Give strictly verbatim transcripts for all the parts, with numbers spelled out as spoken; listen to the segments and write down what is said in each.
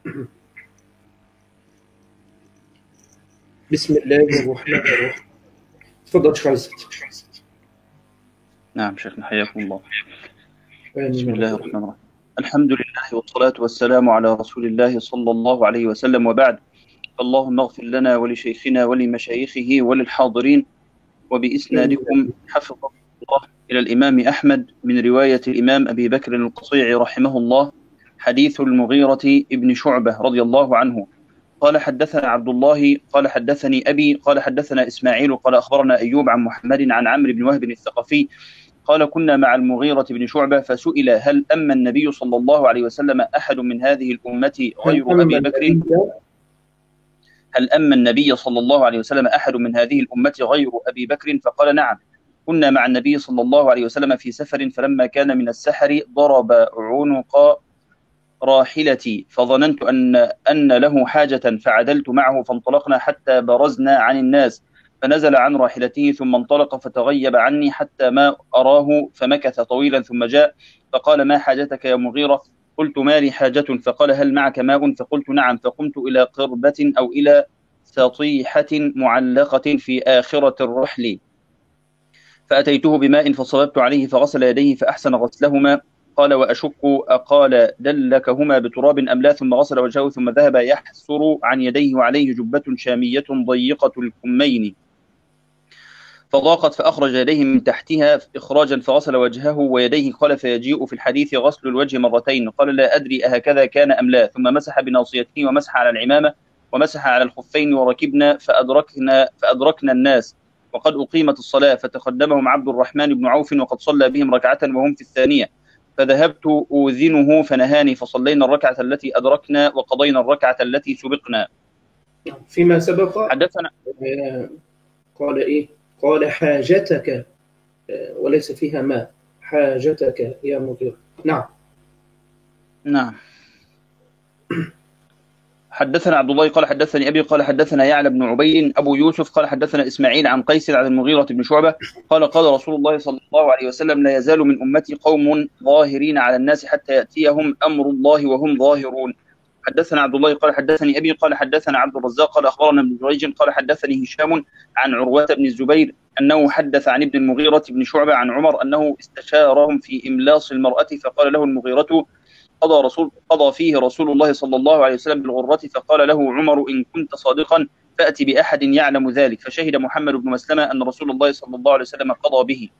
بسم الله الرحمن الرحيم. تفضل شيخ عزت. نعم شيخنا حياكم الله. آمين. بسم الله الرحمن الرحيم. الحمد لله والصلاة والسلام على رسول الله صلى الله عليه وسلم، وبعد. اللهم اغفر لنا ولشيخنا ولمشايخه وللحاضرين، وبإسنادكم حفظه الله إلى الإمام أحمد من رواية الإمام أبي بكر القصيع رحمه الله، حديث المغيرة ابن شعبة رضي الله عنه قال: حدثنا عبد الله قال حدثني أبي قال حدثنا إسماعيل قال أخبرنا أيوب عن محمد عن عمرو بن وهب الثقفي قال: كنا مع المغيرة بن شعبة فسئل: هل أما النبي صلى الله عليه وسلم أحد من هذه الأمة غير أبي بكر؟ هل أما النبي صلى الله عليه وسلم أحد من هذه الأمة غير أبي بكر؟ فقال: نعم، كنا مع النبي صلى الله عليه وسلم في سفر، فلما كان من السحر ضرب عنق راحلتي، فظننت أن أن له حاجة فعدلت معه، فانطلقنا حتى برزنا عن الناس، فنزل عن راحلته ثم انطلق فتغيب عني حتى ما أراه، فمكث طويلا ثم جاء فقال: ما حاجتك يا مغيرة؟ قلت: ما لي حاجة. فقال: هل معك ماء؟ فقلت: نعم. فقمت إلى قربة أو إلى سطيحة معلقة في آخرة الرحل، فأتيته بماء فصببت عليه فغسل يديه فأحسن غسلهما. قال: وأشك أقال دلكهما بتراب أم لا؟ ثم غسل وجهه ثم ذهب يحسر عن يديه وعليه جبة شامية ضيقة الكمين، فضاقت فأخرج يديه من تحتها إخراجا فغسل وجهه ويديه. قال: فيجيء في الحديث غسل الوجه مرتين. قال: لا أدري أهكذا كان أم لا. ثم مسح بناصيته ومسح على العمامة ومسح على الخفين، وركبنا فأدركنا, فأدركنا الناس وقد أقيمت الصلاة، فتقدمهم عبد الرحمن بن عوف وقد صلى بهم ركعة وهم في الثانية، فذهبت أوذنه فنهاني، فصلينا الركعة التي أدركنا وقضينا الركعة التي سبقنا. فيما سبق حدثنا قال إيه؟ قال: حاجتك، وليس فيها ما، حاجتك يا مغيرة. نعم نعم. حدثنا عبد الله قال حدثني أبي قال حدثنا يعلى بن عبيد أبو يوسف قال حدثنا إسماعيل عن قيس عن المغيرة بن شعبة قال: قال رسول الله صلى الله عليه وسلم: لا يزال من أمتي قوم ظاهرين على الناس حتى يأتيهم أمر الله وهم ظاهرون. حدثنا عبد الله قال حدثني أبي قال حدثنا عبد الرزاق قال أخبرنا ابن جريج قال حدثني هشام عن عروة بن الزبير أنه حدث عن ابن المغيرة بن شعبة عن عمر أنه استشارهم في إملاص المرأة، فقال له المغيرة: قضى رسول قضى فيه رسول الله صلى الله عليه وسلم بالغرة، فقال له عمر: إن كنت صادقا فأتي بأحد يعلم ذلك. فشهد محمد بن مسلمة أن رسول الله صلى الله عليه وسلم قضى به.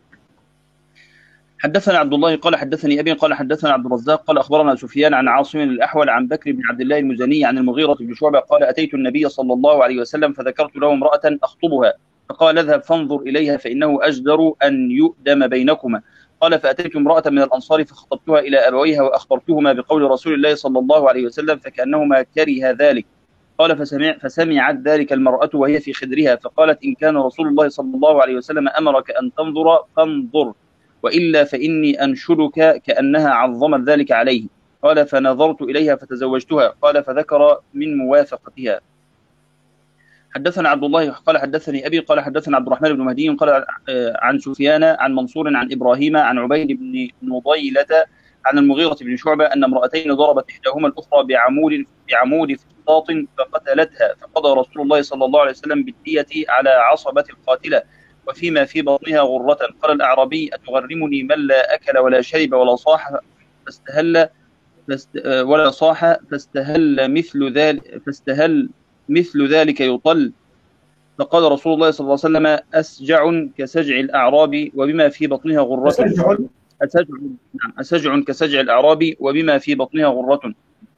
حدثنا عبد الله قال حدثني أبي قال حدثنا عبد الرزاق قال أخبرنا سفيان عن عاصم الأحول عن بكر بن عبد الله المزني عن المغيرة بن شعبة قال: أتيت النبي صلى الله عليه وسلم فذكرت له امرأة أخطبها، فقال: اذهب فانظر إليها فإنه أجدر أن يؤدم بينكما. قال: فأتيت امرأة من الأنصار فخطبتها إلى أبويها وأخبرتهما بقول رسول الله صلى الله عليه وسلم، فكأنهما كره ذلك. قال: فسمع فسمعت ذلك المرأة وهي في خدرها، فقالت: إن كان رسول الله صلى الله عليه وسلم أمرك أن تنظر فانظر، وإلا فإني أنشدك، كأنها عظمت ذلك عليه. قال: فنظرت إليها فتزوجتها. قال: فذكر من موافقتها. حدثنا عبد الله قال حدثني أبي قال حدثنا عبد الرحمن بن مهدي قال عن سفيان عن منصور عن إبراهيم عن عبيد بن نضيلة عن المغيرة بن شعبة أن امرأتين ضربت إحداهما الأخرى بعمود بعمود فسطاط فقتلتها، فقضى رسول الله صلى الله عليه وسلم بالدية على عصبة القاتلة وفيما في بطنها غرة. قال الأعرابي: أتغرمني من لا أكل ولا شرب ولا صاح فاستهل فاست ولا صاح فاستهل مثل ذلك فاستهل مثل ذلك يطل؟ فقال رسول الله صلى الله عليه وسلم: أسجع كسجع الأعراب وبما في بطنها غرة. أسجع أسجع, أسجع كسجع الأعراب وبما في بطنها غرة.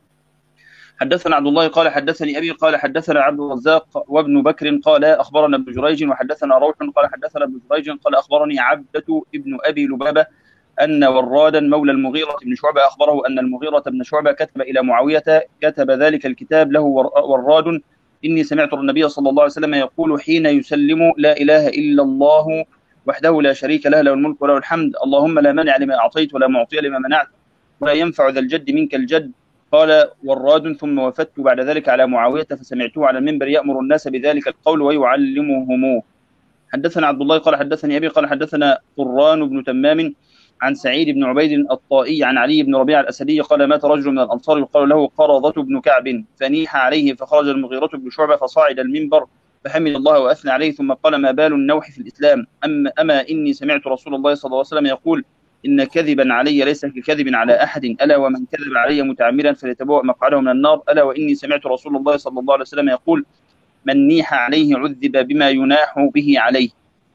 حدثنا عبد الله قال حدثني أبي قال حدثنا عبد الرزاق وابن بكر قال أخبرنا ابن جريج وحدثنا روح قال حدثنا ابن جريج قال أخبرني عبدة ابن أبي لبابة أن ورادا مولى المغيرة بن شعبة أخبره أن المغيرة بن شعبة كتب إلى معاوية كتب ذلك الكتاب له وراد: إني سمعت النبي صلى الله عليه وسلم يقول حين يسلم: لا إله إلا الله وحده لا شريك له، له الملك وله الحمد، اللهم لا مانع لما أعطيت ولا معطي لما منعت ولا ينفع ذا الجد منك الجد. قال وراد: ثم وفدت بعد ذلك على معاوية فسمعته على المنبر يأمر الناس بذلك القول ويعلمهموه. حدثنا عبد الله قال حدثني أبي قال حدثنا قران بن تمام عن سعيد بن عبيد الطائي عن علي بن ربيعة الأسدي قال مات رجل من الأنصار يقال له قرظة بن كعب فنيح عليه فخرج المغيرة بن شعبة فصعد المنبر فحمد الله وأثنى عليه ثم قال ما بال النوح في الإسلام أما, أما إني سمعت رسول الله صلى الله عليه وسلم يقول إن كذبا علي ليس ككذب على أحد ألا ومن كذب علي متعمدا فليتبوأ مقعده من النار ألا وإني سمعت رسول الله صلى الله عليه وسلم يقول من نيح عليه عذب بما يناح به عليه.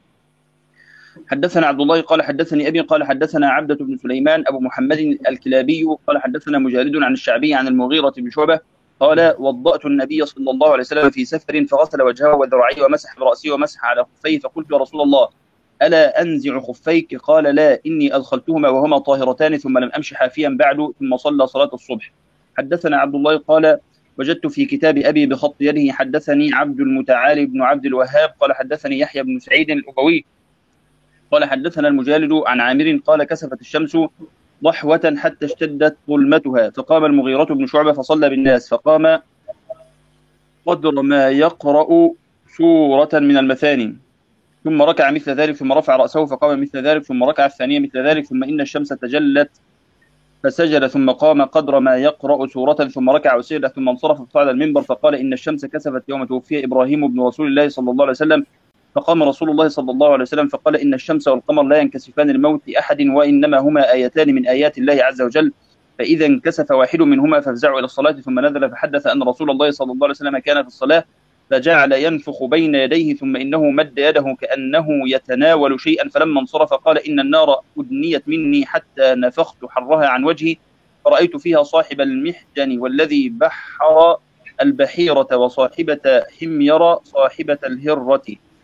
حدثنا عبد الله قال حدثني أبي قال حدثنا عبدة بن سليمان أبو محمد الكلابي قال حدثنا مجالد عن الشعبي عن المغيرة بن شعبة قال وضأت النبي صلى الله عليه وسلم في سفر فغسل وجهه وذراعيه ومسح برأسه ومسح على خفيه فقلت يا رسول الله ألا أنزع خفيك قال لا إني أدخلتهما وهما طاهرتان ثم لم أمشي حافيا بعد ثم صلى صلاة الصبح. حدثنا عبد الله قال وجدت في كتاب أبي بخط يده حدثني عبد المتعالي بن عبد الوهاب قال حدثني يحيى بن سعيد الأبوي قال حدثنا المجالد عن عامر قال كسفت الشمس ضحوة حتى اشتدت ظلمتها فقام المغيرة بن شعبة فصلى بالناس فقام قدر ما يقرأ سورة من المثاني ثم ركع مثل ذلك ثم رفع رأسه فقام مثل ذلك ثم ركع الثانية مثل ذلك ثم إن الشمس تجلت فسجد ثم قام قدر ما يقرأ سورة ثم ركع وسجد ثم انصرف فصعد المنبر فقال إن الشمس كسفت يوم توفي إبراهيم بن رسول الله صلى الله عليه وسلم فقام رسول الله صلى الله عليه وسلم فقال إن الشمس والقمر لا ينكسفان لموت أحد وإنما هما آيتان من آيات الله عز وجل فإذا انكسف واحد منهما فافزعوا إلى الصلاة ثم نزل فحدث أن رسول الله صلى الله عليه وسلم كان في الصلاة فجعل ينفخ بين يديه ثم إنه مد يده كأنه يتناول شيئا فلما انصرف قال إن النار أدنيت مني حتى نفخت حرها عن وجهي فرأيت فيها صاحب المحجن والذي بحر البحيرة وصاحبة حمير صاحبة الهرة.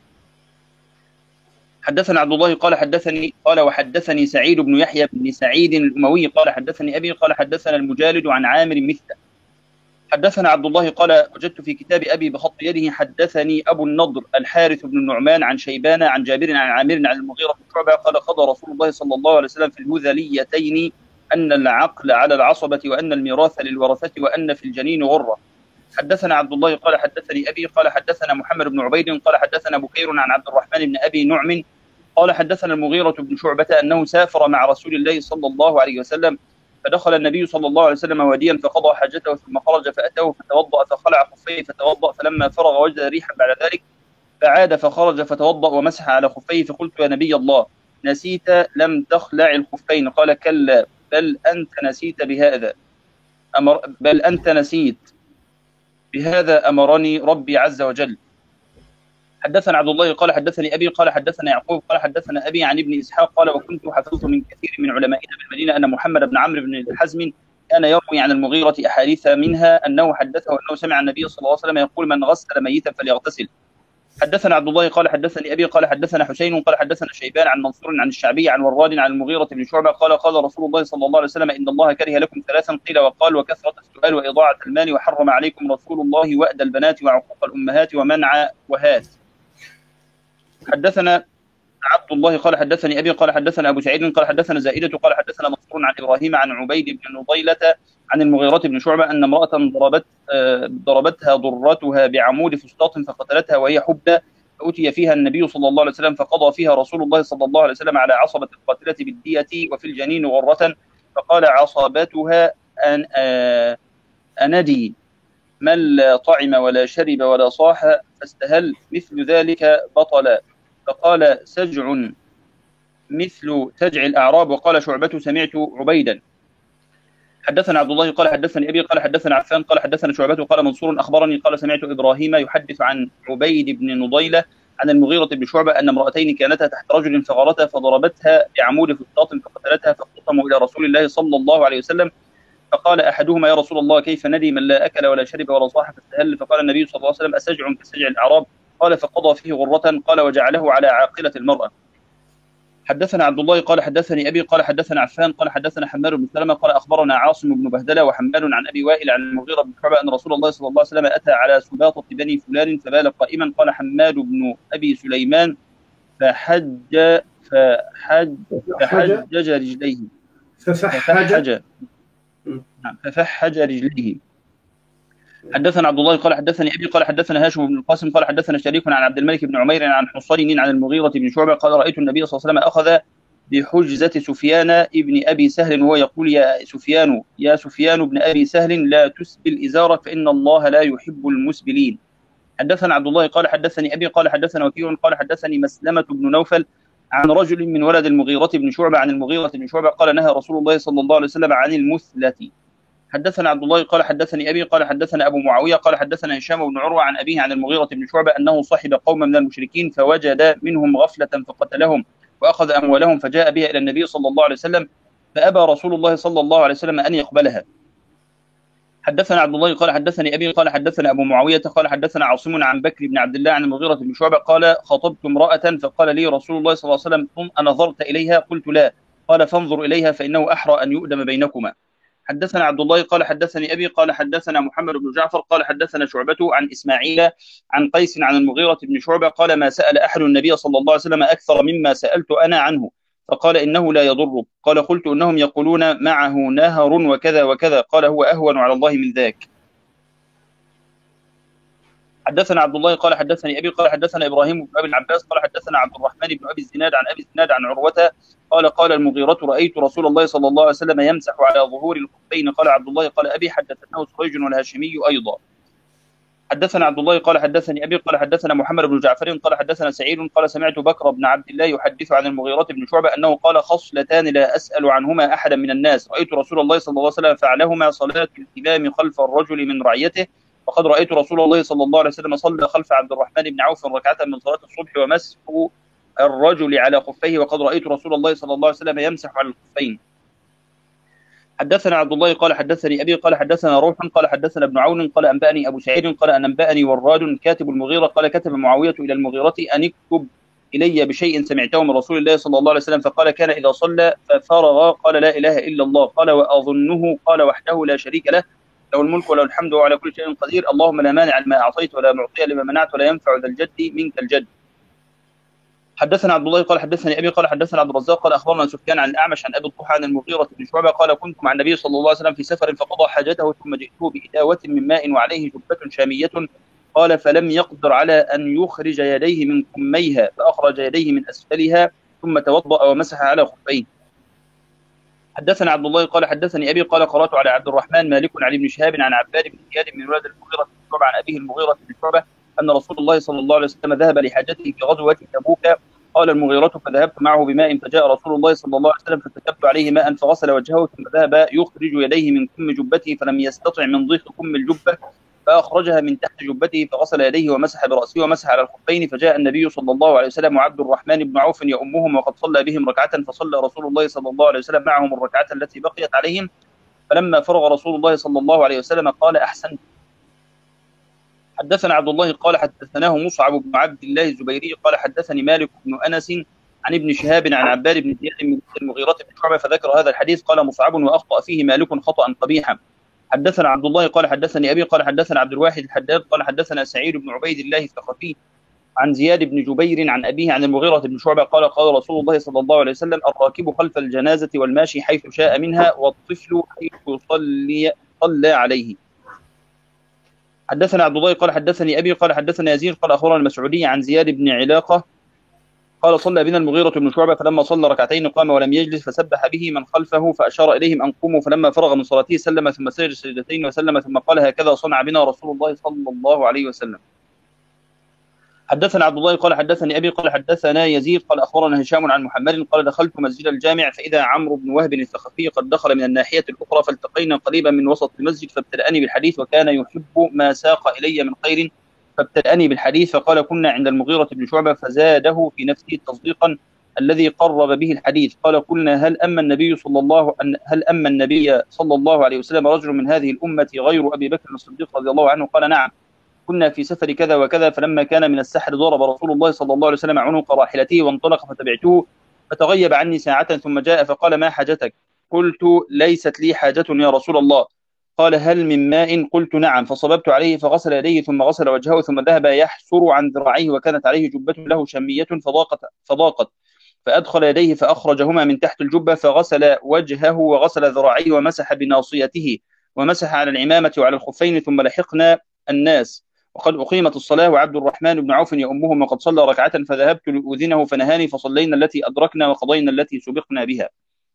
حدثنا عبد الله قال حدثني قال وحدثني سعيد بن يحيى بن سعيد الأموي قال حدثني أبي قال حدثنا المجالد عن عامر مثله. حدثنا عبد الله قال وجدت في كتاب أبي بخط يده حدثني أبو النضر الحارث بن النعمان عن شيبان عن جابر عن عامر عن المغيرة بن شعبة قال قضى رسول الله صلى الله عليه وسلم في الهذليتين أن العقل على العصبة وأن الميراث للورثة وأن في الجنين غرة. حدثنا عبد الله قال حدثني أبي قال حدثنا محمد بن عبيد قال حدثنا بكير عن عبد الرحمن بن أبي نعم قال حدثنا المغيرة بن شعبة أنه سافر مع رسول الله صلى الله عليه وسلم فدخل النبي صلى الله عليه وسلم واديا فقضى حاجته ثم خرج فأتاه فتوضأ فخلع خفيه فتوضأ فلما فرغ وجد ريحا بعد ذلك فعاد فخرج فتوضأ ومسح على خفيه فقلت يا نبي الله نسيت لم تخلع الخفين قال كلا بل أنت نسيت بهذا أمر بل أنت نسيت بهذا أمرني ربي عز وجل. حدثنا عبد الله قال حدثني أبي قال حدثنا يعقوب قال حدثنا أبي عن ابن إسحاق قال وكنت حفظت من كثير من علمائنا بالمدينة أن محمد بن عمرو بن حزم كان يروي عن المغيرة أحاديث منها أنه حدثه أنه سمع النبي صلى الله عليه وسلم يقول من غسل ميتا فليغتسل. حدثنا عبد الله قال حدثني أبي قال حدثنا حسين قال حدثنا شيبان عن منصور عن الشعبي عن وراد عن المغيرة بن شعبة قال قال رسول الله صلى الله عليه وسلم إن الله كره لكم ثلاثا قيل وقال وكثرة السؤال وإضاعة المال وحرم عليكم رسول الله وأد البنات وعقوق الأمهات ومنع وهات. حدثنا عبد الله قال حدثني أبي قال حدثنا أبو سعيد قال حدثنا زائدة قال حدثنا منصور عن إبراهيم عن عبيد بن نضيلة عن المغيرة بن شعبة أن امرأة ضربت ضربتها ضرتها بعمود فسطاط فقتلتها وهي حبلى فأتي فيها النبي صلى الله عليه وسلم فقضى فيها رسول الله صلى الله عليه وسلم على عصبة القاتلة بالدية وفي الجنين غرة فقال عصبتها أن أندي من لا طعم ولا شرب ولا صاح فاستهل مثل ذلك بطلا فقال سجع مثل سجع الأعراب وقال شعبة سمعت عبيدا. حدثنا عبد الله قال حدثني أبي قال حدثنا عفان قال حدثنا شعبة قال منصور أخبرني قال سمعت إبراهيم يحدث عن عبيد بن نضيلة عن المغيرة بن شعبة أن امرأتين كانتا تحت رجل فغرتها فضربتها بعمود فسطاط فقتلتها فاقتسموا إلى رسول الله صلى الله عليه وسلم فقال أحدهما يا رسول الله كيف ندي من لا أكل ولا شرب ولا صاح فاستهل فقال النبي صلى الله عليه وسلم أسجع كسجع الأعراب قال فقضى فيه غرة قال وجعله على عاقلة المرأة. حدثنا عبد الله قال حدثني أبي قال حدثنا عفان قال حدثنا حماد بن سلمة قال أخبرنا عاصم بن بهدلة وحماد عن أبي وائل عن المغيرة بن شعبة أن رسول الله صلى الله عليه وسلم أتى على سباطة بني فلان فبال قائما قال حماد بن أبي سليمان فحج فحج فحجج رجليه ففحج ففحج رجليه. حدثنا عبد الله قال حدثني أبي قال حدثنا هاشم بن القاسم قال حدثنا شريك عن عبد الملك بن عمير عن حصين عن المغيرة بن شعبة قال رأيت النبي صلى الله عليه وسلم أخذ بحجزة سفيان ابن أبي سهل وهو يقول يا سفيان يا سفيان ابن أبي سهل لا تسبل إزارك فإن الله لا يحب المسبلين. حدثنا عبد الله قال حدثني أبي قال حدثنا وكيع قال حدثني مسلمة بن نوفل عن رجل من ولد المغيرة بن شعبة عن المغيرة بن شعبة قال نهى رسول الله صلى الله عليه وسلم عن المثلة. حدثنا عبد الله قال حدثني أبي قال حدثنا أبو معاوية قال حدثنا هشام بن عروة عن أبيه عن المغيرة بن شعبة أنه صحب قوما من المشركين فوجد منهم غفلة فقتلهم وأخذ أموالهم فجاء بها إلى النبي صلى الله عليه وسلم فأبى رسول الله صلى الله عليه وسلم أن يقبلها. حدثنا عبد الله قال حدثني أبي قال حدثنا أبو معاوية قال حدثنا عاصم عن بكر بن عبد الله عن المغيرة بن شعبة قال خطبت امرأة فقال لي رسول الله صلى الله عليه وسلم قم أنظرت إليها؟ قلت لا. قال فانظر إليها فإنه أحرى أن يؤدم بينكما. حدثنا عبد الله قال حدثني أبي قال حدثنا محمد بن جعفر قال حدثنا شعبة عن إسماعيل عن قيس عن المغيرة بن شعبة قال ما سأل أحد النبي صلى الله عليه وسلم أكثر مما سألت أنا عنه فقال إنه لا يضرك. قال قلت إنهم يقولون معه نهر وكذا وكذا قال هو أهون على الله من ذاك. حدثنا عبد الله قال حدثني أبي قال حدثنا إبراهيم بن أبي العباس قال حدثنا عبد الرحمن بن أبي الزناد عن أبي الزناد عن عروة قال قال المغيرة رأيت رسول الله صلى الله عليه وسلم يمسح على ظهور الخفين. قال عبد الله قال أبي حدثناه سريج والهاشمي أيضا. حدثنا عبد الله قال حدثني أبي قال حدثنا محمد بن جعفر قال حدثنا سعيد قال سمعت بكر بن عبد الله يحدث عن المغيرة بن شعبة أنه قال خصلتان لا أسأل عنهما أحدا من الناس رأيت رسول الله صلى الله عليه وسلم فعلهما صلاة الإمام خلف الرجل من رعيته وقد رأيت رسول الله صلى الله عليه وسلم صلى خلف عبد الرحمن بن عوف ركعة من صلاة الصبح ومسح الرجل على خفيه وقد رأيت رسول الله صلى الله عليه وسلم يمسح على الخفين. حدثنا عبد الله قال حدثني أبي قال حدثنا روح قال حدثنا ابن عون قال أنبأني أبو سعيد قال أن أنبأني وراد كاتب المغيرة قال كتب معاوية إلى المغيرة أن اكتب إلي بشيء سمعته من رسول الله صلى الله عليه وسلم فقال كان إذا صلى ففرغ قال لا إله إلا الله قال وأظنه قال وحده لا شريك له له الملك وله الحمد وعلى كل شيء قدير اللهم لا مانع لما أعطيت ولا معطي لما منعت ولا ينفع ذا الجد منك الجد. حدثنا عبد الله قال حدثني أبي قال حدثنا عبد الرزاق قال أخبرنا سفيان عن الأعمش عن أبي الضحى عن المغيرة بن شعبة قال كنت مع النبي صلى الله عليه وسلم في سفر فقضى حاجته ثم جئته بإداوة من ماء وعليه جبة شامية قال فلم يقدر على أن يخرج يديه من كميها فأخرج يديه من أسفلها ثم توضأ ومسح على خفيه. حدثنا عبد الله قال حدثني أبي قال قرأت على عبد الرحمن مالك عن ابن شهاب عن عباد بن زياد من ولد المغيرة بن شعبة عن أبيه المغيرة بن شعبة أن رسول الله صلى الله عليه وسلم ذهب لحاجته في غزوة تبوك قال المغيرة فذهبت معه بماء فجاء رسول الله صلى الله عليه وسلم فكتبت عليه ماء فغسل وجهه ثم ذهب يخرج يديه من كم جبته فلم يستطع من ضيق كم الجبة فأخرجها من تحت جبته فغسل يديه ومسح برأسه ومسح على الخفين فجاء النبي صلى الله عليه وسلم وعبد الرحمن بن عوف يؤمهم وقد صلى بهم ركعة فصلى رسول الله صلى الله عليه وسلم معهم الركعة التي بقيت عليهم فلما فرغ رسول الله صلى الله عليه وسلم قال أحسنت. حدثنا عبد الله قال حدثناه مصعب بن عبد الله الزبيري قال حدثني مالك بن أنس عن ابن شهاب عن عباد بن زياد من المغيرة بن شعبة فذكر هذا الحديث قال مصعب وأخطأ فيه مالك خطأ قبيحا. حدثنا عبد الله قال حدثني أبي قال حدثنا عبد الواحد الحداد قال حدثنا سعيد بن عبيد الله الثقفي عن زياد بن جبير عن أبيه عن المغيرة بن شعبة قال قال رسول الله صلى الله عليه وسلم الراكب خلف الجنازة والماشي حيث شاء منها والطفل حيث صلي صلى عليه. حدثنا عبد الله قال حدثني أبي قال حدثنا يزيد قال أخبرنا المسعودي عن زياد بن علاقة قال صلى بنا المغيرة بن شعبة فلما صلى ركعتين قام ولم يجلس فسبح به من خلفه فأشار إليهم أن قوموا فلما فرغ من صلاته سلم ثم سجد سجدتين وسلم ثم قال هكذا صنع بنا رسول الله صلى الله عليه وسلم. حدثنا عبد الله قال حدثني أبي قال حدثنا يزيد قال أخبرنا هشام عن محمد قال دخلت مسجد الجامع فإذا عمرو بن وهب الثقفي قد دخل من الناحية الأخرى فالتقينا قريبا من وسط المسجد فابتدأني بالحديث وكان يحب ما ساق إلي من خير فابتدأني بالحديث فقال كنا عند المغيرة بن شعبة فزاده في نفسه تصديقا الذي قرب به الحديث قال قلنا هل أما النبي صلى الله هل أما النبي صلى الله عليه وسلم رجل من هذه الأمة غير أبي بكر الصديق رضي الله عنه قال نعم كنا في سفر كذا وكذا فلما كان من السحر ضرب رسول الله صلى الله عليه وسلم عنق راحلته وانطلق فتبعته فتغيب عني ساعة ثم جاء فقال ما حاجتك؟ قلت ليست لي حاجة يا رسول الله. قال هل من ماء؟ قلت نعم فصببت عليه فغسل يديه ثم غسل وجهه ثم ذهب يحسر عن ذراعيه وكانت عليه جبة له شمية فضاقت فضاقت فأدخل يديه فأخرجهما من تحت الجبة فغسل وجهه وغسل ذراعيه ومسح بناصيته ومسح على العمامة وعلى الخفين ثم لحقنا الناس وقد أقيمت الصلاة وعبد الرحمن بن عوف يؤمهم وقد صلى ركعة فذهبت لأذنه فنهاني فصلينا التي أدركنا وقضينا التي سبقنا بها.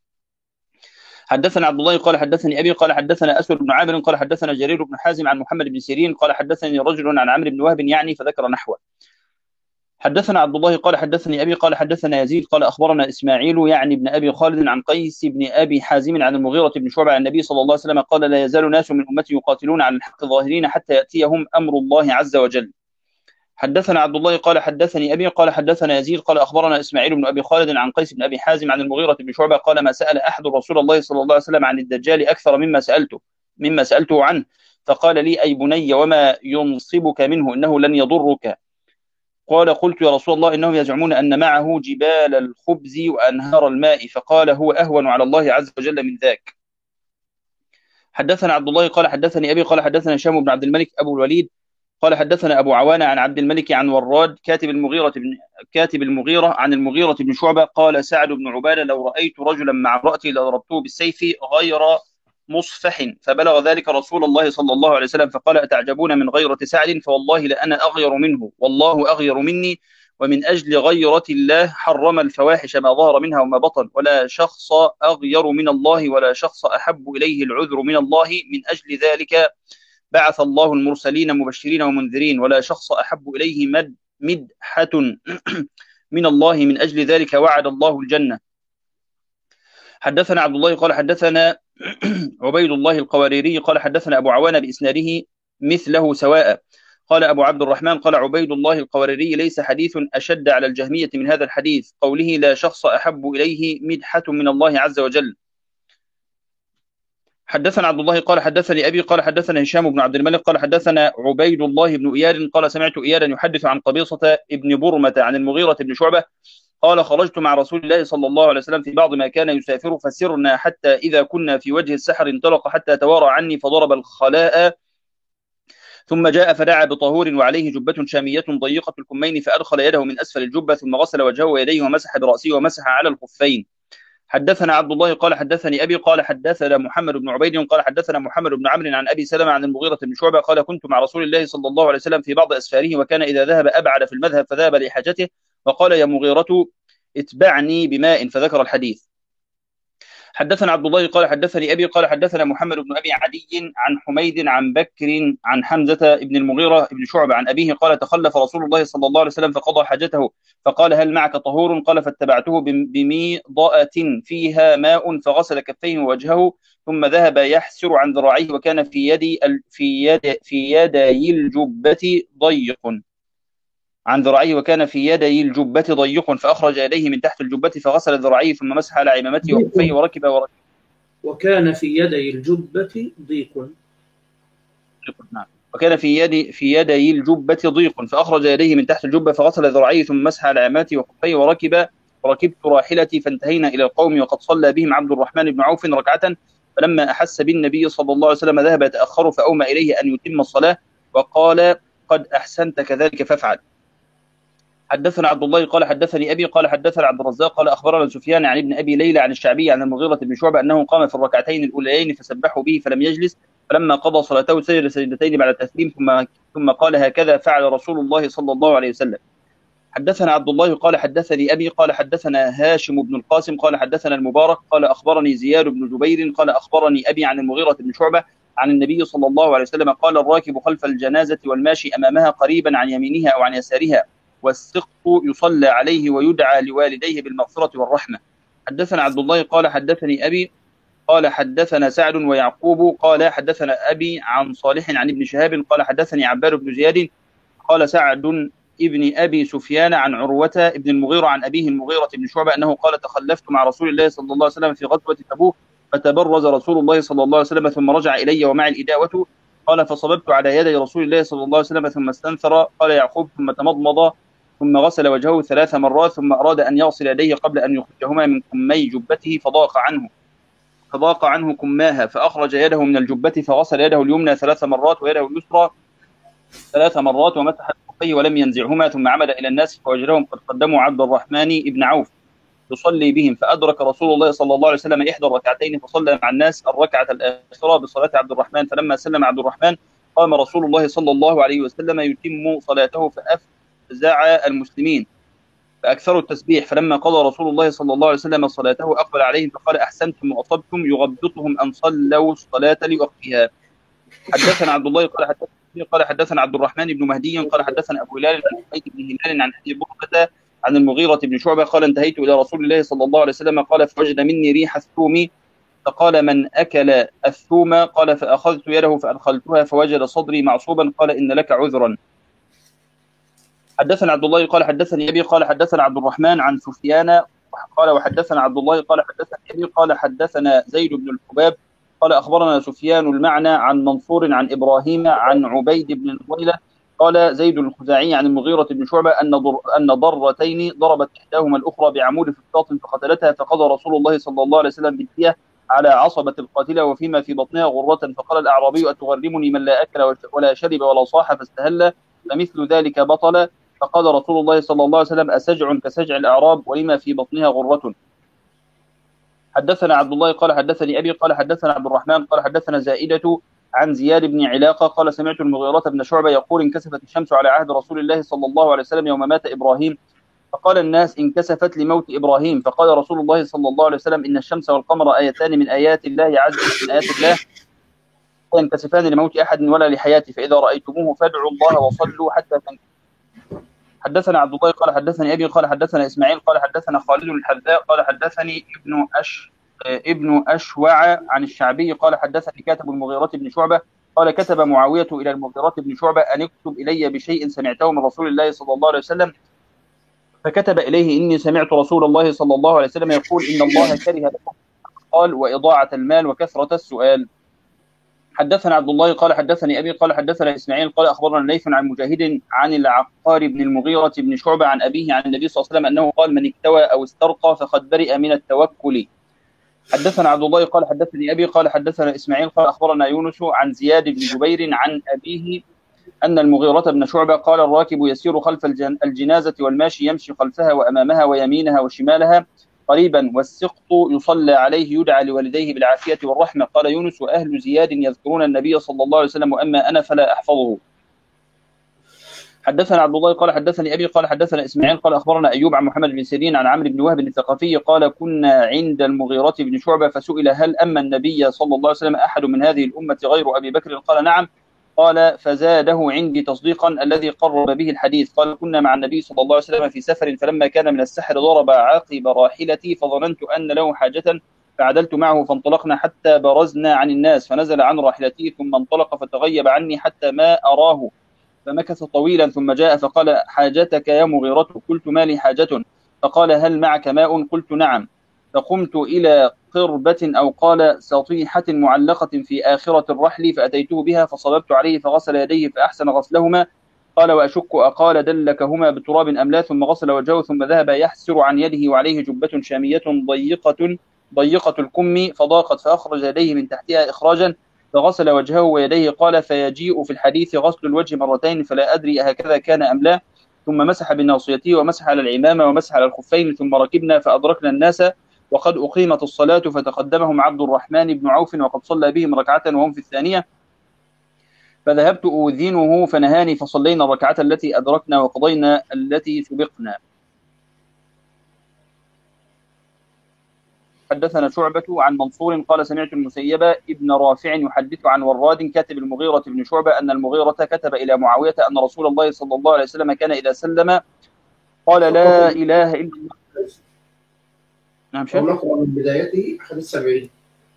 حدثنا عبد الله قال حدثني أبي قال حدثنا أسود بن عامر قال حدثنا جرير بن حازم عن محمد بن سيرين قال حدثني رجل عن عمرو بن وهب يعني فذكر نحوه. حدثنا عبد الله قال حدثني أبي قال حدثنا يزيد قال أخبرنا إسماعيل يعني ابن أبي خالد عن قيس بن أبي حازم عن المغيرة بن شعبة عن النبي صلى الله عليه وسلم قال لا يزال ناس من أمتي يقاتلون على الحق ظاهرين حتى يأتيهم أمر الله عز وجل. حدثنا عبد الله قال حدثني أبي قال حدثنا يزيد قال أخبرنا إسماعيل بن أبي خالد عن قيس بن أبي حازم عن المغيرة بن شعبة قال ما سأل أحد رسول الله صلى الله عليه وسلم عن الدجال أكثر مما سألته مما سألته عنه فقال لي أي بني وما ينصبك منه إنه لن يضرك. قال قلت يا رسول الله إنهم يزعمون أن معه جبال الخبز وأنهار الماء فقال هو أهون على الله عز وجل من ذاك. حدثنا عبد الله قال حدثني أبي قال حدثنا هشام بن عبد الملك أبو الوليد قال حدثنا أبو عوانة عن عبد الملك عن وراد كاتب المغيرة بن كاتب المغيرة عن المغيرة بن شعبة قال سعد بن عبادة لو رأيت رجلا مع امرأتي لضربته بالسيف غير مصفح فبلغ ذلك رسول الله صلى الله عليه وسلم فقال أتعجبون من غيرة سعد فوالله لأنا أغير منه والله أغير مني ومن أجل غيرة الله حرم الفواحش ما ظهر منها وما بطن ولا شخص أغير من الله ولا شخص أحب إليه العذر من الله من أجل ذلك بعث الله المرسلين مبشرين ومنذرين ولا شخص أحب إليه مد مدحة من الله من أجل ذلك وعد الله الجنة. حدثنا عبد الله قال حدثنا عبيد الله القواريري قال حدثنا أبو عوانة بإسناده مثله سواء. قال أبو عبد الرحمن قال عبيد الله القواريري ليس حديث أشد على الجهمية من هذا الحديث قوله لا شخص أحب إليه مدحة من الله عز وجل. حدثنا عبد الله قال حدثني أبي قال حدثنا هشام بن عبد الملك قال حدثنا عبيد الله بن إياد قال سمعت إيادا يحدث عن قبيصة ابن برمة عن المغيرة بن شعبة قال خرجت مع رسول الله صلى الله عليه وسلم في بعض ما كان يسافر فسرنا حتى إذا كنا في وجه السحر انطلق حتى توارى عني فضرب الخلاء ثم جاء فدعا بطهور وعليه جبة شامية ضيقة الكمين فأدخل يده من أسفل الجبة ثم غسل وجهه ويديه ومسح برأسه ومسح على الخفين. حدثنا عبد الله قال حدثني أبي قال حدثنا محمد بن عبيد قال حدثنا محمد بن عمرو عن أبي سلمة عن المغيرة بن شعبة قال كنت مع رسول الله صلى الله عليه وسلم في بعض أسفاره وكان إذا ذهب أبعد في المذهب فذهب لحاجته وقال يا مغيرة اتبعني بماء فذكر الحديث. حدثنا عبد الله قال حدثني أبي قال حدثنا محمد بن أبي عدي عن حميد عن بكر عن حمزة بن المغيرة بن شعبة عن أبيه قال تخلف رسول الله صلى الله عليه وسلم فقضى حاجته فقال هل معك طهور قال فاتبعته بميضأة فيها ماء فغسل كفيه ووجهه ثم ذهب يحسر عن ذراعيه وكان في يدي في يد في يدي الجبة ضيق عن ذراعيه وكان في يدي الجبة ضيق فأخرج يديه من تحت الجبة فغسل ذراعيه ثم مسح على عمامته وكفيه وركب وركب وكان في يدي الجبة ضيق نعم وكان في يد في يدي الجبة ضيق فأخرج يديه من تحت الجبة فغسل ذراعيه ثم مسح على عمامته وكفيه وركب وركبت راحلتي فانتهينا إلى القوم وقد صلى بهم عبد الرحمن بن عوف ركعة فلما أحس بالنبي صلى الله عليه وسلم ذهب يتأخر فأومى إليه أن يتم الصلاة وقال قد أحسنت كذلك فافعل. حدثنا عبد الله قال حدثني أبي قال حدثنا عبد الرزاق قال أخبرنا سفيان عن ابن أبي ليلى عن الشعبي عن المغيرة بن شعبة أنه قام في الركعتين الأوليين فسبحوا به فلم يجلس فلما قضى صلاته سجد سجدتين بعد التسليم ثم ثم قال هكذا فعل رسول الله صلى الله عليه وسلم. حدثنا عبد الله قال حدثني أبي قال حدثنا هاشم بن القاسم قال حدثنا المبارك قال أخبرني زياد بن جبير قال أخبرني أبي عن المغيرة بن شعبة عن النبي صلى الله عليه وسلم قال الراكب خلف الجنازة والماشي أمامها قريبا عن يمينها أو عن يسارها والسقط يصلى عليه ويدعى لوالديه بالمغفرة والرحمة. حدثنا عبد الله قال حدثني أبي قال حدثنا سعد ويعقوب قال حدثنا أبي عن صالح عن ابن شهاب قال حدثني عباد بن زياد قال سعد ابن أبي سفيان عن عروة ابن المغيرة عن أبيه المغيرة بن شعبة أنه قال تخلفت مع رسول الله صلى الله عليه وسلم في غزوة تبوك فتبرز رسول الله صلى الله عليه وسلم ثم رجع إلي ومعي الإداوة قال فصببت على يدي رسول الله صلى الله عليه وسلم ثم استنثر قال يعقوب ثم تمضمض ثم غسل وجهه ثلاث مرات ثم أراد أن يغسل يديه قبل أن يخرجهما من كمي جبته فضاق عنه فضاق عنه كماها فأخرج يده من الجبة فغسل يده اليمنى ثلاث مرات ويده اليسرى ثلاث مرات ومسح كفيه ولم ينزعهما ثم عمد إلى الناس فوجدهم قد قدموا عبد الرحمن بن عوف يصلي بهم فأدرك رسول الله صلى الله عليه وسلم إحدى الركعتين فصلى مع الناس الركعة الآخرة بصلاة عبد الرحمن فلما سلم عبد الرحمن فقام رسول الله صلى الله عليه وسلم يتم صلاته فأفزع المسلمين فأكثروا التسبيح، فلما قضى رسول الله صلى الله عليه وسلم صلاته أقبل عليهم فقال: أحسنتم وأصبتم، يغبطهم أن صلوا الصلاة لوقتها. حدثنا عبد الله قال حدثنا قال حدثنا عبد الرحمن بن مهدي قال حدثنا أبو هلال عن حميد بن هلال عن أبي بكرة عن المغيرة بن شعبة قال: انتهيت إلى رسول الله صلى الله عليه وسلم قال: فوجد مني ريح الثوم، فقال: من أكل الثوم؟ قال: فأخذت يده فأدخلتها فوجد صدري معصوبا، قال: إن لك عذرا. حدثنا عبد الله قال حدثني أبي قال حدثنا عبد الرحمن عن سفيان قال وحدثنا عبد الله قال حدثني أبي قال حدثنا زيد بن الحباب قال أخبرنا سفيان المعنى عن منصور عن إبراهيم عن عبيد بن الغيلة قال زيد الخزاعي عن المغيرة بن شعبة أن ضر أن ضرتين ضربت إحداهما الأخرى بعمود فسطاط فقتلتها، فقضى رسول الله صلى الله عليه وسلم بالدية على عصبة القاتلة وفيما في بطنها غرة. فقال الأعرابي: أتغرمني من لا أكل ولا شرب ولا صاح؟ فاستهل، فمثل ذلك بطل. فقال رسول الله صلى الله عليه وسلم: أسجع كسجع الأعراب ولما في بطنها غرة. حدثنا عبد الله قال حدثني أبي قال حدثنا عبد الرحمن قال حدثنا زائدة عن زياد بن علاقة قال: سمعت المغيرة بن شعبة يقول: انكسفت الشمس على عهد رسول الله صلى الله عليه وسلم يوم مات إبراهيم، فقال الناس: انكسفت لموت إبراهيم. فقال رسول الله صلى الله عليه وسلم: إن الشمس والقمر آيتان من آيات الله عز وجل من آيات الله لا ينكسفان لموت أحد ولا لحياته، فإذا رأيتموه فادعوا الله وصلوا حتى تنكسفوا. حدثنا عبد الله قال حدثني أبي قال حدثنا إسماعيل قال حدثنا خالد الحذاء قال حدثني ابن أش ابن أشوع عن الشعبي قال حدثني كاتب المغيرة بن شعبة قال: كتب معاوية إلى المغيرة بن شعبة أن اكتب إلي بشيء سمعته من رسول الله صلى الله عليه وسلم، فكتب إليه: إني سمعت رسول الله صلى الله عليه وسلم يقول: إن الله كره لكم قال وإضاعة المال وكثرة السؤال. حدثنا عبد الله قال حدثني أبي قال حدثنا إسماعيل قال أخبرنا ليث عن مجاهد عن العقار بن المغيرة بن شعبة عن أبيه عن النبي صلى الله عليه وسلم أنه قال: من اكتوى أو استرقى فقد برئ من التوكل. حدثنا عبد الله قال حدثني أبي قال حدثنا إسماعيل قال أخبرنا يونس عن زياد بن جبير عن أبيه أن المغيرة بن شعبة قال: الراكب يسير خلف الجنازة والماشي يمشي خلفها وأمامها ويمينها وشمالها قريبا، والسقط يصلى عليه يدعى لوالديه بالعافية والرحمة. قال يونس: وأهل زياد يذكرون النبي صلى الله عليه وسلم وأما أنا فلا أحفظه. حدثنا عبد الله قال حدثني أبي قال حدثنا إسماعيل قال أخبرنا أيوب عن محمد بن سيرين عن عمرو بن وهب الثقفي قال: كنا عند المغيرة بن شعبة فسئل: هل أما النبي صلى الله عليه وسلم أحد من هذه الأمة غير أبي بكر؟ قال: نعم. قال: فزاده عندي تصديقا الذي قرب به الحديث. قال: كنا مع النبي صلى الله عليه وسلم في سفر، فلما كان من السحر ضرب عقب راحلتي فظننت أن له حاجة فعدلت معه فانطلقنا حتى برزنا عن الناس، فنزل عن راحلتي ثم انطلق فتغيب عني حتى ما أراه، فمكث طويلا ثم جاء فقال: حاجتك يا مغيرة؟ قلت: ما لي حاجة. فقال: هل معك ماء؟ قلت: نعم. فقمت إلى قربة أو قال سطيحة معلقة في آخرة الرحل فأتيته بها فصببت عليه فغسل يديه فأحسن غسلهما. قال: وأشك أقال دلكهما بتراب أم لا؟ ثم غسل وجهه ثم ذهب يحسر عن يده وعليه جبة شامية ضيقة ضيقة الكم فضاقت فأخرج يديه من تحتها إخراجا فغسل وجهه ويديه. قال: فيجيء في الحديث غسل الوجه مرتين، فلا أدري هكذا كان أم لا. ثم مسح بناصيته ومسح على العمامة ومسح على الخفين، ثم ركبنا فأدركنا الناس وقد أقيمت الصلاة، فتقدمهم عبد الرحمن بن عوف وقد صلى بهم ركعة وهم في الثانية، فذهبت أؤذنه فنهاني فصلينا الركعة التي أدركنا وقضينا التي سبقنا. حدثنا شعبة عن منصور قال: سمعت المسيب ابن رافع يحدث عن وراد كاتب المغيرة بن شعبة أن المغيرة كتب إلى معاوية أن رسول الله صلى الله عليه وسلم كان إذا سلم قال: لا إله إلا الله. نعم شيخ. ونقرأ من بدايته حديث سبعين.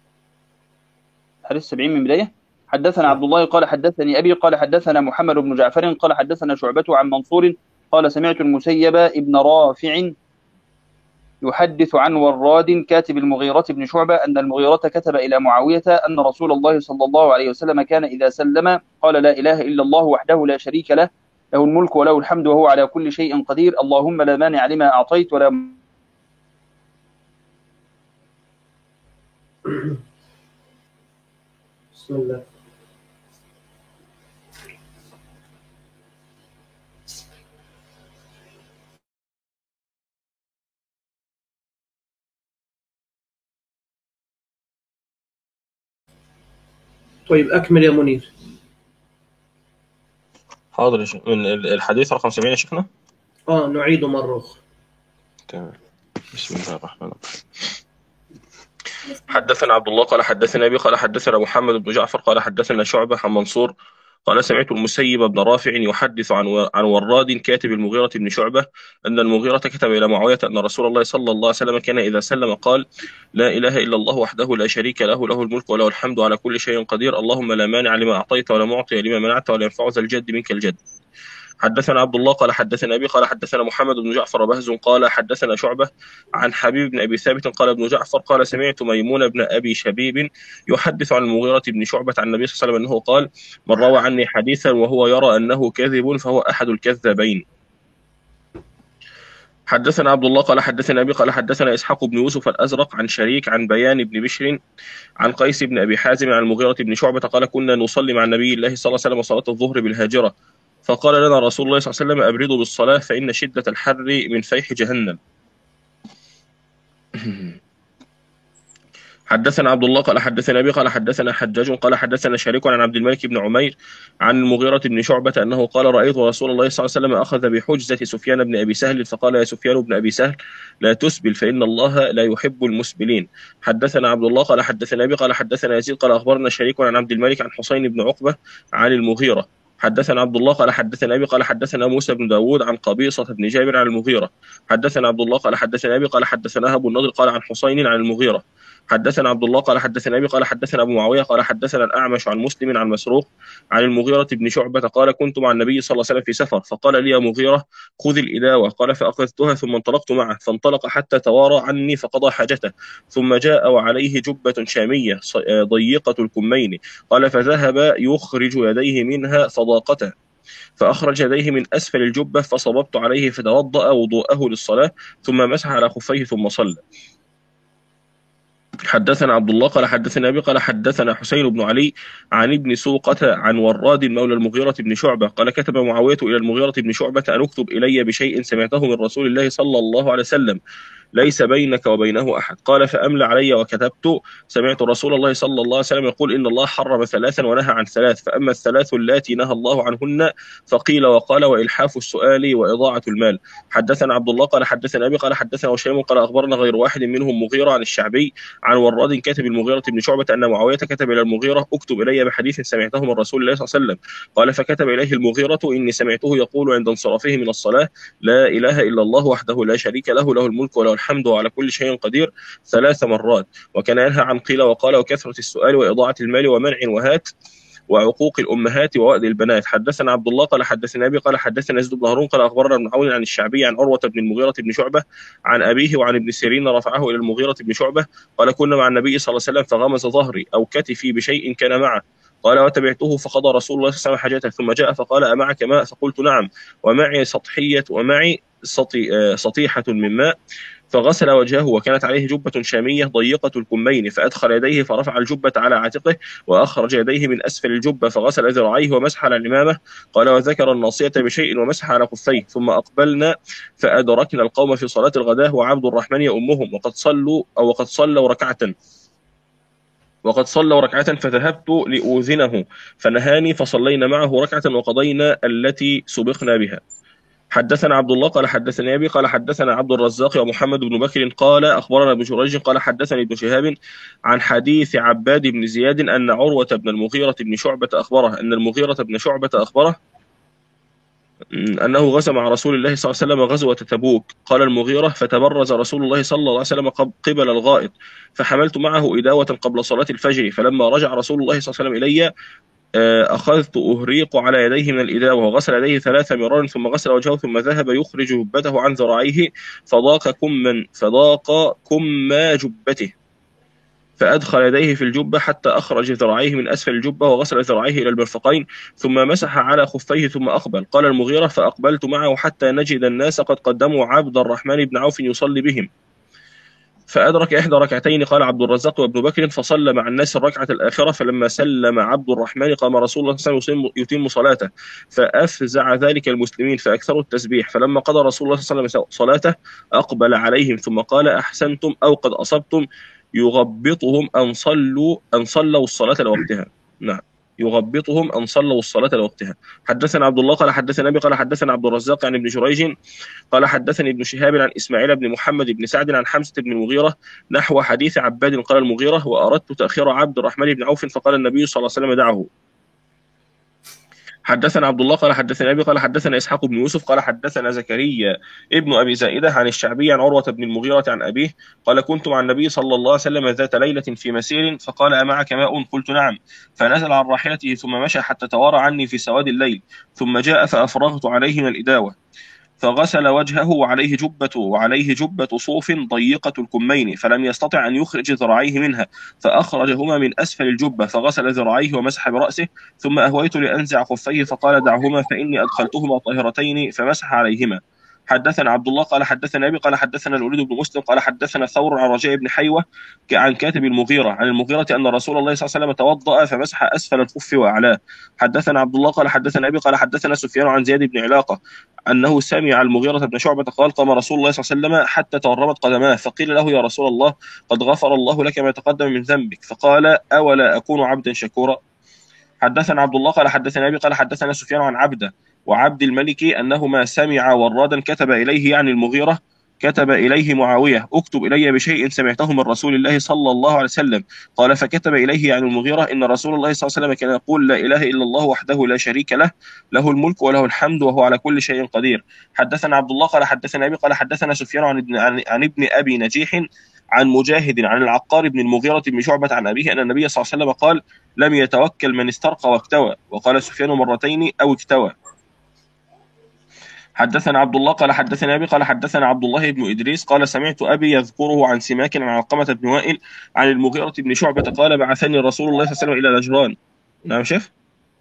حديث سبعين من بداية. حدثنا عبد الله قال حدثني أبي قال حدثنا محمد بن جعفر قال حدثنا شعبة عن منصور قال: سمعت المسيب ابن رافع يحدث عن وراد كاتب المغيرة بن شعبة أن المغيرة كتب إلى معاوية أن رسول الله صلى الله عليه وسلم كان إذا سلم قال: لا إله إلا الله وحده لا شريك له، له الملك وله الحمد وهو على كل شيء قدير، اللهم لا مانع لما أعطيت ولا بسم الله. طيب أكمل يا منير. حاضر يا شيخ. من الحديث رقم سبعين يا شيخنا. اه نعيده مرة أخرى. تمام. بسم الله الرحمن الرحيم. حدثنا عبد الله قال حدثنا أبي قال حدثنا محمد بن جعفر قال حدثنا شعبة عن منصور قال سمعت المسيب بن رافع يحدث عن عن وراد كاتب المغيرة بن شعبة أن المغيرة كتب إلى معاوية أن رسول الله صلى الله عليه وسلم كان إذا سلم قال: لا إله إلا الله وحده لا شريك له، له الملك وله الحمد على كل شيء قدير، اللهم لا مانع لما أعطيت ولا معطي لما منعت ولا ينفع ذا الجد منك الجد. حدثنا عبد الله قال حدثنا أبي قال حدثنا محمد بن جعفر بهز قال حدثنا شعبة عن حبيب بن أبي ثابت قال ابن جعفر قال سمعت ميمون بن أبي شبيب يحدث عن المغيرة بن شعبة عن النبي صلى الله عليه وسلم أنه قال: من روى عني حديثا وهو يرى أنه كاذب فهو أحد الكذابين. حدثنا عبد الله قال حدثنا أبي قال حدثنا إسحاق بن يوسف الأزرق عن شريك عن بيان بن بشر عن قيس بن أبي حازم عن المغيرة بن شعبة قال: كنا نصلي مع النبي الله صلى الله عليه وسلم صلاة الظهر بالهاجرة، فقال لنا رسول الله صلى الله عليه وسلم: أبردوا بالصلاة فإن شدة الحر من فيح جهنم. حدثنا عبد الله قال حدثنا أبي قال حدثنا حجاج قال حدثنا شريك عن عبد الملك بن عمير عن المغيرة بن شعبة أنه قال: رأيت رسول الله صلى الله عليه وسلم أخذ بحجزة سفيان بن أبي سهل فقال: يا سفيان بن أبي سهل لا تسبل فإن الله لا يحب المسبلين. حدثنا عبد الله قال حدثنا أبي قال حدثنا يزيد قال أخبرنا شريك عن عبد الملك عن حسين بن عقبة عن المغيرة. حدثنا عبد الله قال حدثنا أبي قال حدثنا موسى بن داود عن قبيصة بن جابر عن المغيرة. حدثنا عبد الله قال حدثنا أبي قال حدثنا أبو النضر قال عن حسين عن المغيرة. حدثنا عبد الله قال حدثنا أبي قال حدثنا أبو معاوية قال حدثنا الأعمش عن مسلم عن مسروق عن المغيرة بن شعبة قال: كنت مع النبي صلى الله عليه وسلم في سفر، فقال لي: يا مغيرة خذ الإداوة. قال: فأخذتها ثم انطلقت معه، فانطلق حتى توارى عني فقضى حاجته، ثم جاء وعليه جبة شامية ضيقة الكمين، قال: فذهب يخرج يديه منها فضاقتا، فأخرج يديه من أسفل الجبة فصببت عليه فتوضأ وضوءه للصلاة، ثم مسح على خفيه ثم صلى. حدثنا عبد الله قال حدثنا أبي قال حدثنا حسين بن علي عن ابن سوقة عن وراد مولى المغيرة بن شعبة قال: كتب معاوية إلى المغيرة بن شعبة أن اكتب إلي بشيء سمعته من رسول الله صلى الله عليه وسلم ليس بينك وبينه أحد. قال: فأملى علي وكتبت: سمعت رسول الله صلى الله عليه وسلم يقول: إن الله حرم ثلاثا ونهى عن ثلاث، فأما الثلاث اللاتي نهى الله عنهن فقيل وقال وإلحاف السؤال وإضاعة المال. حدثنا عبد الله قال حدثنا أبي قال حدثنا هشام قال أخبرنا غير واحد منهم مغيرة عن الشعبي عن وراد كاتب المغيرة بن شعبة أن معاوية كتب إلى المغيرة: اكتب إلي بحديث سمعته من رسول الله صلى الله عليه وسلم. قال: فكتب إليه المغيرة: إني سمعته يقول عند انصرافه من الصلاة: لا إله إلا الله وحده لا شريك له، له الملك وله الحمد على كل شيء قدير، ثلاث مرات. وكان ينهى عن قيل وقال وكثرة السؤال وإضاعة المال ومنع وهات وعقوق الأمهات ووأد البنات. حدثنا عبد الله قال حدثنا أبي قال حدثنا يزيد بن هارون قال أخبرنا ابن عون عن الشعبي عن عروة بن المغيرة بن شعبة عن أبيه وعن ابن سيرين رفعه إلى المغيرة بن شعبة قال: كنا مع النبي صلى الله عليه وسلم فغمز ظهري أو كتفي بشيء كان معه. قال: وتبعته فقضى رسول الله صلى الله عليه وسلم حاجته، ثم جاء فقال: أمعك ماء؟ فقلت: نعم، ومعي سطحية ومعي سطي سطيحة من ماء. فغسل وجهه وكانت عليه جبة شامية ضيقة الكمين، فأدخل يديه فرفع الجبة على عاتقه وأخرج يديه من أسفل الجبة فغسل ذراعيه ومسح على العمامة. قال: وذكر الناصية بشيء ومسح على خفيه، ثم أقبلنا فأدركنا القوم في صلاة الغداة وعبد الرحمن يؤمهم وقد صلوا أو وقد صلوا ركعة وقد صلوا ركعة فذهبت لأوذنه فنهاني فصلينا معه ركعة وقضينا التي سبقنا بها. حدثنا عبد الله قال حدثني أبي قال حدثنا عبد الرزاق ومحمد بن بكر قال أخبرنا ابن جريج قال حدثني ابن شهاب عن حديث عباد بن زياد أن عروة بن المغيرة بن شعبة أخبره أن المغيرة بن شعبة أخبره أنه غزا مع رسول الله صلى الله عليه وسلم غزوة تبوك. قال المغيرة: فتبرز رسول الله صلى الله عليه وسلم قبل الغائط، فحملت معه إداوة قبل صلاة الفجر، فلما رجع رسول الله صلى الله عليه وسلم إلي أخذت أهريق على يديه من الإداوة، وغسل يديه ثلاث مرار ثم غسل وجهه، ثم ذهب يخرج جبته عن ذراعيه فضاق كم فضاق كم جبته، فأدخل يديه في الجبة حتى أخرج ذراعيه من أسفل الجبة وغسل ذراعيه إلى المرفقين، ثم مسح على خفيه ثم أقبل. قال المغيرة: فأقبلت معه حتى نجد الناس قد قدموا عبد الرحمن بن عوف يصلي بهم، فأدرك إحدى ركعتين. قال عبد الرزاق وابن بكر: فصلى مع الناس الركعة الآخرة، فلما سلم عبد الرحمن قام رسول الله صلى الله عليه وسلم يتم صلاته، فأفزع ذلك المسلمين فأكثروا التسبيح. فلما قضى رسول الله صلى الله عليه وسلم صلاته أقبل عليهم ثم قال: أحسنتم أو قد أصبتم، يغبطهم أن صلوا أن صلوا الصلاة لوقتها. نعم. يغبطهم أن صلوا الصلاة لوقتها. حدثنا عبد الله قال حدثنا أبي قال حدثنا عبد الرزاق عن ابن جريج قال حدثني ابن شهاب عن إسماعيل بن محمد بن سعد عن حمزة بن المغيرة نحو حديث عباد قال المغيرة: وأردت تأخير عبد الرحمن بن عوف فقال النبي صلى الله عليه وسلم: دعه. حدثنا عبد الله قال حدثنا أبي قال حدثنا إسحاق بن يوسف قال حدثنا زكريا ابن أبي زائدة عن الشعبي عن عروة بن المغيرة عن أبيه قال: كنت مع النبي صلى الله عليه وسلم ذات ليلة في مسير فقال: أمعك ماء؟ قلت: نعم. فنزل عن راحلته ثم مشى حتى توارى عني في سواد الليل، ثم جاء فأفرغت عليه من الإداوة، فغسل وجهه وعليه جبة وعليه جبة صوف ضيقة الكمين، فلم يستطع أن يخرج ذراعيه منها، فأخرجهما من أسفل الجبة، فغسل ذراعيه ومسح برأسه، ثم أهويت لأنزع خفيه فقال: دعهما فإني أدخلتهما طاهرتين، فمسح عليهما. حدثنا عبد الله قال حدثنا أبي قال حدثنا الوليد بن مسلم قال حدثنا ثور عن رجاء بن حيوة عن كاتب المغيرة عن المغيرة أن رسول الله صلى الله عليه وسلم توضأ فمسح أسفل الخف وأعلاه. حدثنا عبد الله قال حدثنا أبي قال حدثنا سفيان عن زياد بن علاقة أنه سمع المغيرة بن شعبة قال: قام رسول الله صلى الله عليه وسلم حتى تورمت قدماه، فقيل له: يا رسول الله، قد غفر الله لك ما تقدم من ذنبك. فقال: أولا أكون عبدا شكورا؟ حدثنا عبد الله قال حدثنا أبي قال حدثنا سفيان عن عبده وعبد الملك أنهما سمع ورادا كتب إليه يعني المغيرة كتب إليه معاوية: اكتب إلي بشيء سمعته من رسول الله صلى الله عليه وسلم. قال: فكتب إليه يعني المغيرة: إن رسول الله صلى الله عليه وسلم كان يقول: لا إله إلا الله وحده لا شريك له، له الملك وله الحمد وهو على كل شيء قدير. حدثنا عبد الله قال حدثنا أبي قال حدثنا سفيان عن ابن, عن, عن ابن أبي نجيح عن مجاهد عن العقار بن المغيرة بن شعبة عن أبيه أن النبي صلى الله عليه وسلم قال: لم يتوكل من استرقى واكتوى. وقال سفيان مرتين أو اكتوى. حدثنا عبد الله قال حدثنا أبي قال حدثنا عبد الله بن إدريس قال: سمعت أبي يذكره عن سماك عن علقمة بن وائل عن المغيرة بن شعبة قال: بعثني رسول الله صلى الله عليه وسلم إلى نجران. نعم شيخ؟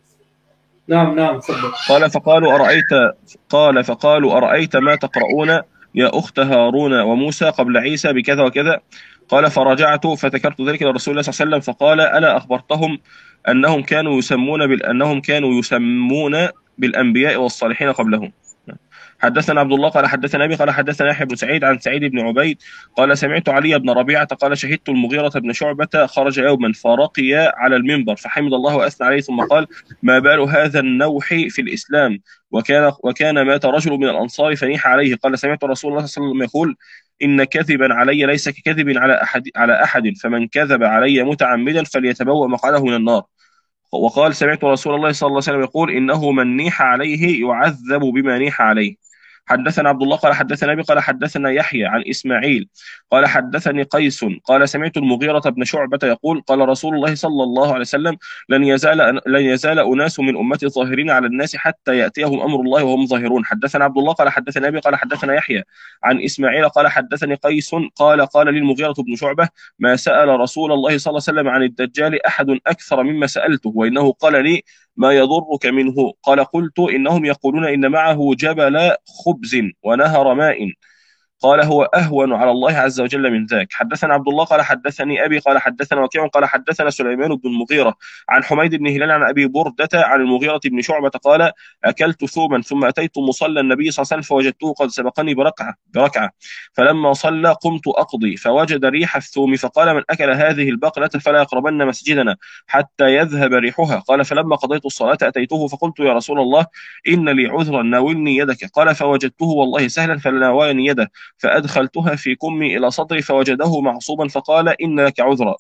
نعم نعم تفضل. قال: فقالوا أرأيت قال فقالوا أرأيت ما تقرؤون يا أخت هارون وموسى قبل عيسى بكذا وكذا؟ قال: فرجعت فذكرت ذلك لرسول الله صلى الله عليه وسلم فقال: ألا أخبرتهم أنهم كانوا يسمون بأنهم كانوا يسمون بالأنبياء والصالحين قبلهم. حدثنا عبد الله قال حدثنا أبي قال حدثنا يحيى بن سعيد عن سعيد بن عبيد قال: سمعت علي بن ربيعة قال: شهدت المغيرة بن شعبة خرج يوما فرقي على المنبر فحمد الله وأثنى عليه ثم قال: ما بال هذا النوح في الإسلام؟ وكان وكان مات رجل من الأنصار فنيح عليه. قال: سمعت رسول الله صلى الله عليه وسلم يقول: إن كذبا علي ليس ككذب على أحد على أحد فمن كذب علي متعمدا فليتبوأ مقعده من النار. وقال: سمعت رسول الله صلى الله عليه وسلم يقول: إنه من نيح عليه يعذب بما نيح عليه. حدثنا عبد الله قال حدثنا أبي قال حدثنا يحيى عن إسماعيل قال حدثني قيس قال: سمعت المغيرة بن شعبة يقول: قال رسول الله صلى الله عليه وسلم: لن يزال لن يزال أناس من أمتي ظاهرين على الناس حتى يأتيهم أمر الله وهم ظاهرون. حدثنا عبد الله قال حدثنا أبي قال حدثنا يحيى عن إسماعيل قال حدثني قيس قال: قال لي المغيرة بن شعبة: ما سأل رسول الله صلى الله عليه وسلم عن الدجال أحد أكثر مما سألته، وإنه قال لي: ما يضرك منه؟ قال: قلت: إنهم يقولون إن معه جبل خبز ونهر ماء. قال: هو أهون على الله عز وجل من ذاك. حدثنا عبد الله قال حدثني أبي قال حدثنا وكيع قال حدثنا سليمان بن المغيرة عن حميد بن هلال عن أبي بردة عن المغيرة بن شعبة قال: أكلت ثوما ثم أتيت مصلى النبي صلى الله عليه وسلم فوجدته قد سبقني بركعة بركعة فلما صلى قمت أقضي فوجد ريح الثوم فقال: من أكل هذه البقلة فلا يقربن مسجدنا حتى يذهب ريحها. قال: فلما قضيت الصلاة أتيته فقلت: يا رسول الله، إن لي عذرا ناولني يدك. قال: فوجدته والله سهلا فناولني يده فأدخلتها في كمي إلى صدري فوجده معصوبا فقال: إن لك عذرا.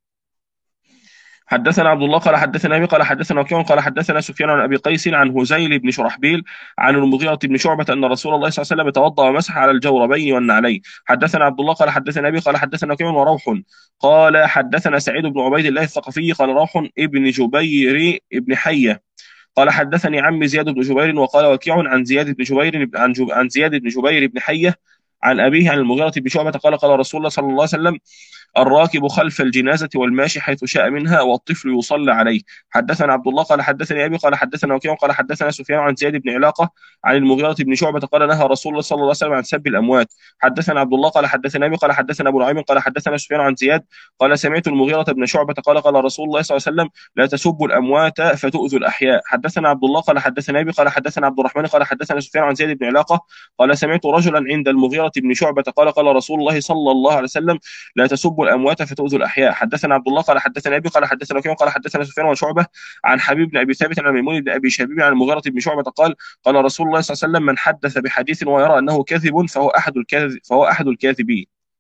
حدثنا عبد الله قال حدثنا أبي قال حدثنا وكيع قال حدثنا سفيان عن أبي قيس عن هزيل بن شرحبيل عن المغيرة بن شعبة أن رسول الله صلى الله عليه وسلم توضأ ومسح على الجوربين والنعلين. حدثنا عبد الله قال حدثنا أبي قال حدثنا وكيع وروح قال حدثنا سعيد بن عبيد الله الثقفي قال: روح ابن جبير ابن حية قال: حدثني عمي زياد بن جبير. وقال وكيع عن زياد بن جبير عن, جب عن زياد بن جبير بن حية عن أبيه عن المغيرة بن شعبة قال: قال رسول الله صلى الله عليه وسلم: الراكب خلف الجنازة والماشي حيث شاء منها والطفل يصلى عليه. حدثنا عبد الله قال حدثني أبي قال حدثنا وكيع قال حدثنا سفيان عن زياد بن علاقة عن المغيرة بن شعبة قال: نهى رسول الله صلى الله عليه وسلم عن سب الأموات. حدثنا عبد الله قال حدثنا أبي قال حدثنا أبو نعيم قال حدثنا سفيان عن زياد قال: سمعت المغيرة بن شعبة قال: قال رسول الله صلى الله عليه وسلم: لا تسبوا الأموات فتؤذوا الأحياء. حدثنا عبد الله قال حدثنا أبي قال حدثنا عبد الرحمن قال حدثنا سفيان عن زياد بن علاقة قال: سمعت رجلا عند المغيرة بن شعبة قال: قال رسول الله صلى الله عليه وسلم: لا تسبوا الاموات فتؤذوا الاحياء. حدثنا عبد الله قال حدثنا ابي قال حدثنا وكيع قال حدثنا سفيان وشعبه عن حبيب بن ابي ثابت عن ميمون بن ابي شبيب عن المغيرة بن شعبه قال قال رسول الله صلى الله عليه وسلم من حدث بحديث ويرى انه كذب فهو احد الكاذب فهو احد الكاذبين.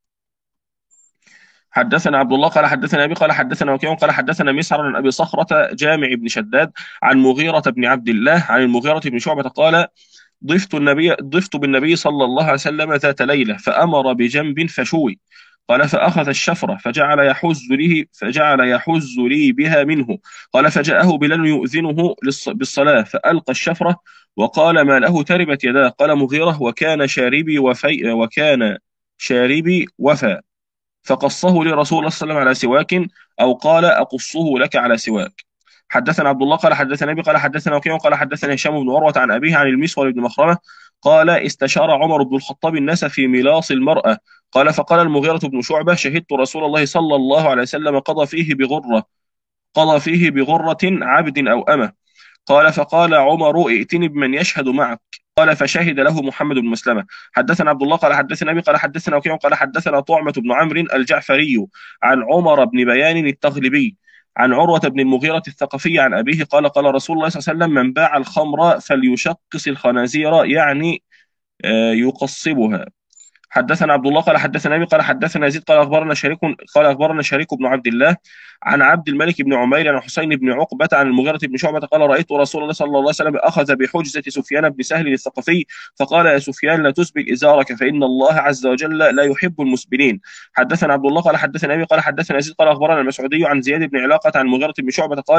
حدثنا عبد الله قال حدثنا ابي قال حدثنا وكيع قال حدثنا مسعر عن ابي صخره جامع بن شداد عن مغيرة بن عبد الله عن المغيرة بن شعبه قال ضفت النبي ضفت بالنبي صلى الله عليه وسلم ذات ليله فامر بجنب فشوي قال فاخذ الشفره فجعل يحز لي فجعل يحز لي بها منه قال فجاءه بلال يؤذنه للص- بالصلاه فالقى الشفره وقال ما له تربت يداه قال مغيرة وكان شاربي وفي وكان شاربي وفى فقصه لرسول الله صلى الله عليه وسلم على سواك أو قال أقصه لك على سواك. حدثنا عبد الله قال حدثنا أبي قال حدثنا وكيع قال حدثنا هشام بن عروة عن أبيه عن المسور بن مخرمة قال استشار عمر بن الخطاب الناس في ميلاص المرأة قال فقال المغيرة بن شعبة شهدت رسول الله صلى الله عليه وسلم قضى فيه بغرة قضى فيه بغرة عبد أو أمة قال فقال عمر ائتني بمن يشهد معك قال فشهد له محمد بن مسلمة. حدثنا عبد الله قال حدثنا أبي قال حدثنا وكيع قال حدثنا طعمة بن عمرو الجعفري عن عمر بن بيان التغلبي عن عروة بن المغيرة الثقفي عن أبيه قال قال رسول الله صلى الله عليه وسلم من باع الخمر فليشقص الخنازير يعني آه، يقصبها. حدثنا عبد الله قال حدثنا ابي قال حدثنا يزيد قال اخبرنا شريك قال اخبرنا شريك بن عبد الله عن عبد الملك بن عمير عن حسين بن عقبة عن المغيرة بن شعبة قال رأيت رسول الله صلى الله عليه وسلم أخذ بحجزة سفيان بن سهل الثقفي فقال يا سفيان لا تسبل إزارك فإن الله عز وجل لا يحب المسبلين. حدثنا عبد الله قال حدثنا ابي قال حدثنا يزيد قال اخبرنا المسعودي عن زياد بن علاقة عن المغيرة بن شعبة قال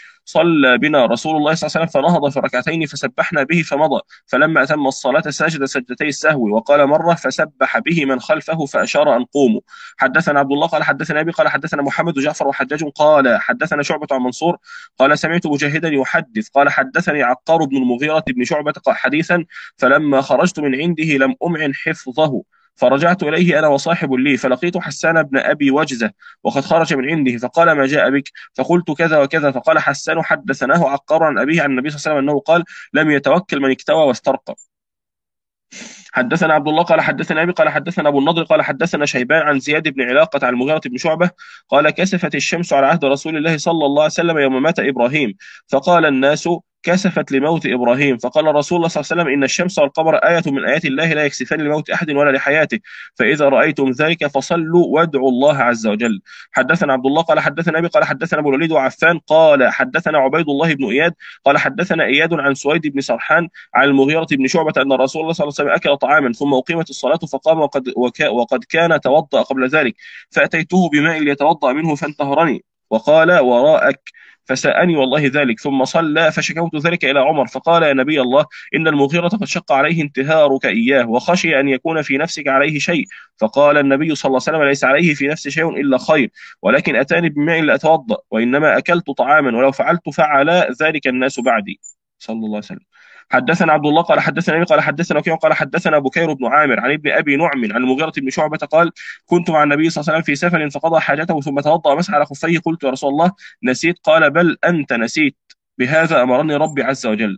صلى بنا رسول الله صلى الله عليه وسلم فنهض في ركعتين فسبحنا به فمضى فلما أتم الصلاة سجد سجدتي السهو وقال مرة فسبح به من خلفه فأشار أن قوموا. حدثنا عبد الله قال حدثنا أبي قال حدثنا محمد جعفر وحجاج قال حدثنا شعبة عن منصور قال سمعت مجاهدا يحدث قال حدثني عقار بن المغيرة بن شعبة حديثا فلما خرجت من عنده لم أمعن حفظه فرجعت إليه أنا وصاحب لي فلقيت حسان بن أبي وجزة وقد خرج من عنده فقال ما جاء بك فقلت كذا وكذا فقال حسان حدثناه عقار عن أبيه عن النبي صلى الله عليه وسلم أنه قال لم يتوكل من اكتوى واسترقى. حدثنا عبد الله قال حدثنا ابي قال حدثنا ابو النضر قال حدثنا شيبان عن زياد بن علاقة عن المغيرة بن شعبة قال كسفت الشمس على عهد رسول الله صلى الله عليه وسلم يوم مات ابراهيم فقال الناس كسفت لموت ابراهيم فقال رسول الله صلى الله عليه وسلم ان الشمس والقمر آية من آيات الله لا يكسفان لموت احد ولا لحياته فاذا رايتم ذلك فصلوا وادعوا الله عز وجل. حدثنا عبد الله قال حدثنا ابي قال حدثنا ابو الوليد وعفان قال حدثنا عبيد الله بن اياد قال حدثنا اياد عن سويد بن سرحان عن المغيرة بن شعبة أن رسول الله صلى الله عليه وسلم أكل طعاما ثم أقيمت الصلاة فقام وقد, وكا وقد كان توضأ قبل ذلك فأتيته بماء ليتوضأ منه فانتهرني وقال وراءك فسأني والله ذلك ثم صلى فشكوت ذلك إلى عمر فقال يا نبي الله إن المغيرة قد شق عليه انتهارك إياه وخشي أن يكون في نفسك عليه شيء فقال النبي صلى الله عليه وسلم ليس عليه في نفسي شيء إلا خير ولكن أتاني بماء لأتوضأ وإنما أكلت طعاما ولو فعلت فعل ذلك الناس بعدي صلى الله عليه وسلم. حدثنا عبد الله قال حدثنا ابي قال حدثنا وكيع قال حدثنا بكير بن عامر عن ابن ابي نعم عن المغيرة بن شعبة قال كنت مع النبي صلى الله عليه وسلم في سفر فقضى حاجته ثم توضأ ومسح على خفيه قلت يا رسول الله نسيت قال بل انت نسيت بهذا امرني ربي عز وجل.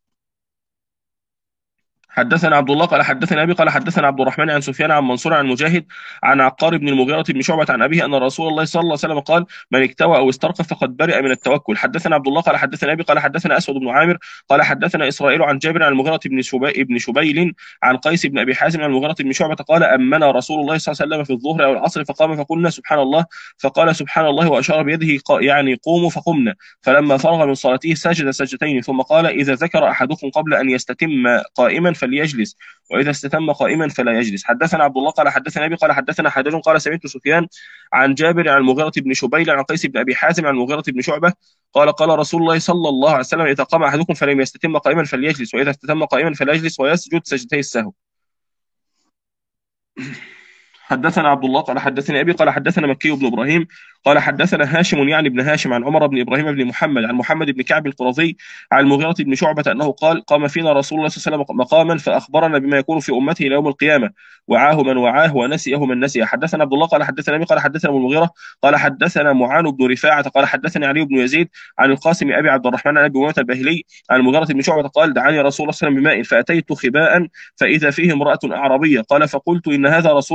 حدثنا عبد الله قال حدثنا ابي قال حدثنا عبد الرحمن عن سفيان عن منصور عن مجاهد عن عقار بن المغيرة بن شعبة عن ابيه ان رسول الله صلى الله عليه وسلم قال من اكتوى او استرقى فقد برئ من التوكل. حدثنا عبد الله قال حدثنا ابي قال حدثنا اسود بن عامر قال حدثنا اسرائيل عن جابر عن المغيرة بن شبي بن شبيل عن قيس بن ابي حازم عن المغيرة بن شعبة قال امنا رسول الله صلى الله عليه وسلم في الظهر او العصر فقام فقلنا سبحان الله فقال سبحان الله واشار بيده يعني قوموا فقمنا فلما فرغ من صلاته سجد سجدتين ثم قال اذا ذكر احدكم قبل ان يستتم قائما فليجلس وإذا استتم قائما فلا يجلس. حدثنا عبد الله قال حدثنا أبي قال حدثنا حجاج قال سمعت سفيان عن جابر عن المغيرة بن شبيل عن قيس بن أبي حازم عن المغيرة بن شعبة قال قال رسول الله صلى الله عليه وسلم إذا قام أحدكم فلم يستتم قائما فليجلس وإذا استتم قائما فلا يجلس ويسجد سجدتي السهو. حدثنا عبد الله قال حدثني أبي قال حدثنا مكي بن إبراهيم قال حدثنا هاشم يعني ابن هاشم عن عمر بن إبراهيم بن محمد عن محمد بن كعب القرظي عن المغيرة بن شعبة أنه قال قام فينا رسول الله صلى الله عليه وسلم مقاما فأخبرنا بما يكون في أمته إلى يوم القيامة وعاه من وعاه ونسيه من نسيه. حدثنا عبد الله قال حدثنا أبي قال حدثنا أبو المغيرة قال حدثنا معان بن رفاعة قال حدثني علي بن يزيد عن القاسم أبي عبد الرحمن عن أبي أمامة الباهلي عن المغيرة بن شعبة قال دعاني رسول الله صلى الله عليه وسلم بماء فأتيت خباء فإذا فيه امرأة أعرابية قال فقلت إن هذا رسول الله صلى الله عليه وسلم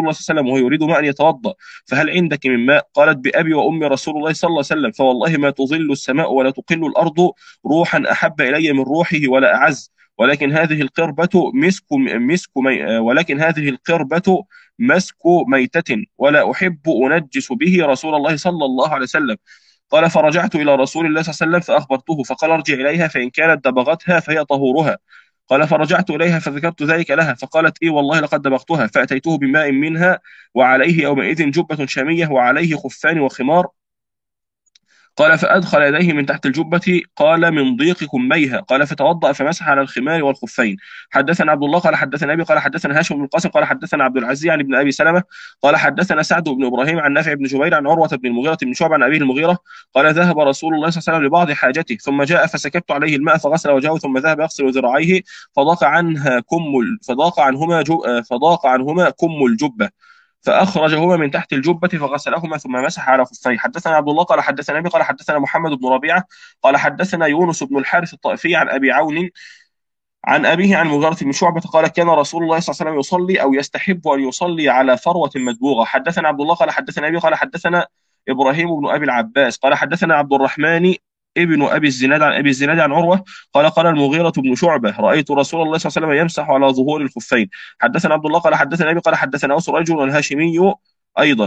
وسلم وهو يريد ماء يتوضأ، فهل عندك من ماء؟ قالت: بأبي وأمي رسول الله صلى الله عليه وسلم، فوالله ما تظل السماء ولا تقل الأرض روحا أحب إلي من روحه ولا أعز، ولكن هذه القربة مسك مسك مي ولكن هذه القربة مسك ميتة، ولا أحب أنجس به رسول الله صلى الله عليه وسلم. قال: فرجعت إلى رسول الله صلى الله عليه وسلم فأخبرته، فقال: ارجع إليها فإن كانت دبغتها فهي طهورها. قال: فرجعت إليها فذكرت ذلك لها، فقالت: إي والله لقد دبغتها. فأتيته بماء منها، وعليه يومئذ جبة شامية وعليه خفان وخمار. قال: فأدخل يديه من تحت الجبة، قال: من ضيق كميها. قال: فتوضأ فمسح على الخمار والخفين. حدثنا عبد الله قال حدثنا أبي قال حدثنا هاشم بن القاسم قال حدثنا عبد العزيز عن ابن أبي سلمة قال حدثنا سعد بن إبراهيم عن نافع بن جبير عن عروة بن المغيرة بن شعبة عن أبيه المغيرة قال: ذهب رسول الله صلى الله عليه وسلم لبعض حاجته، ثم جاء فسكبت عليه الماء فغسل وجهه، ثم ذهب يغسل ذراعيه، فضاق عنها كم فضاق عنهما جو... فضاق عنهما كم الجبة، فأخرجهما من تحت الجبة فغسلهما ثم مسح على خفيه. حدثنا عبد الله قال حدثنا أبي قال حدثنا محمد بن ربيعة قال حدثنا يونس بن الحارث الطائفي عن أبي عون عن أبيه عن مغيرة بن شعبة قال: كان رسول الله صلى الله عليه وسلم يصلي أو يستحب أن يصلي على فروة مدبوغة. حدثنا عبد الله قال حدثنا أبي قال حدثنا إبراهيم بن أبي العباس قال حدثنا عبد الرحمن ابن أبي الزناد عن أبي الزناد عن عروة قال: قال المغيرة بن شعبة: رأيت رسول الله صلى الله عليه وسلم يمسح على ظهور الخفين. حدثنا عبد الله قال حدثنا أبي قال حدثنا أوس رجل الهاشمي أيضا.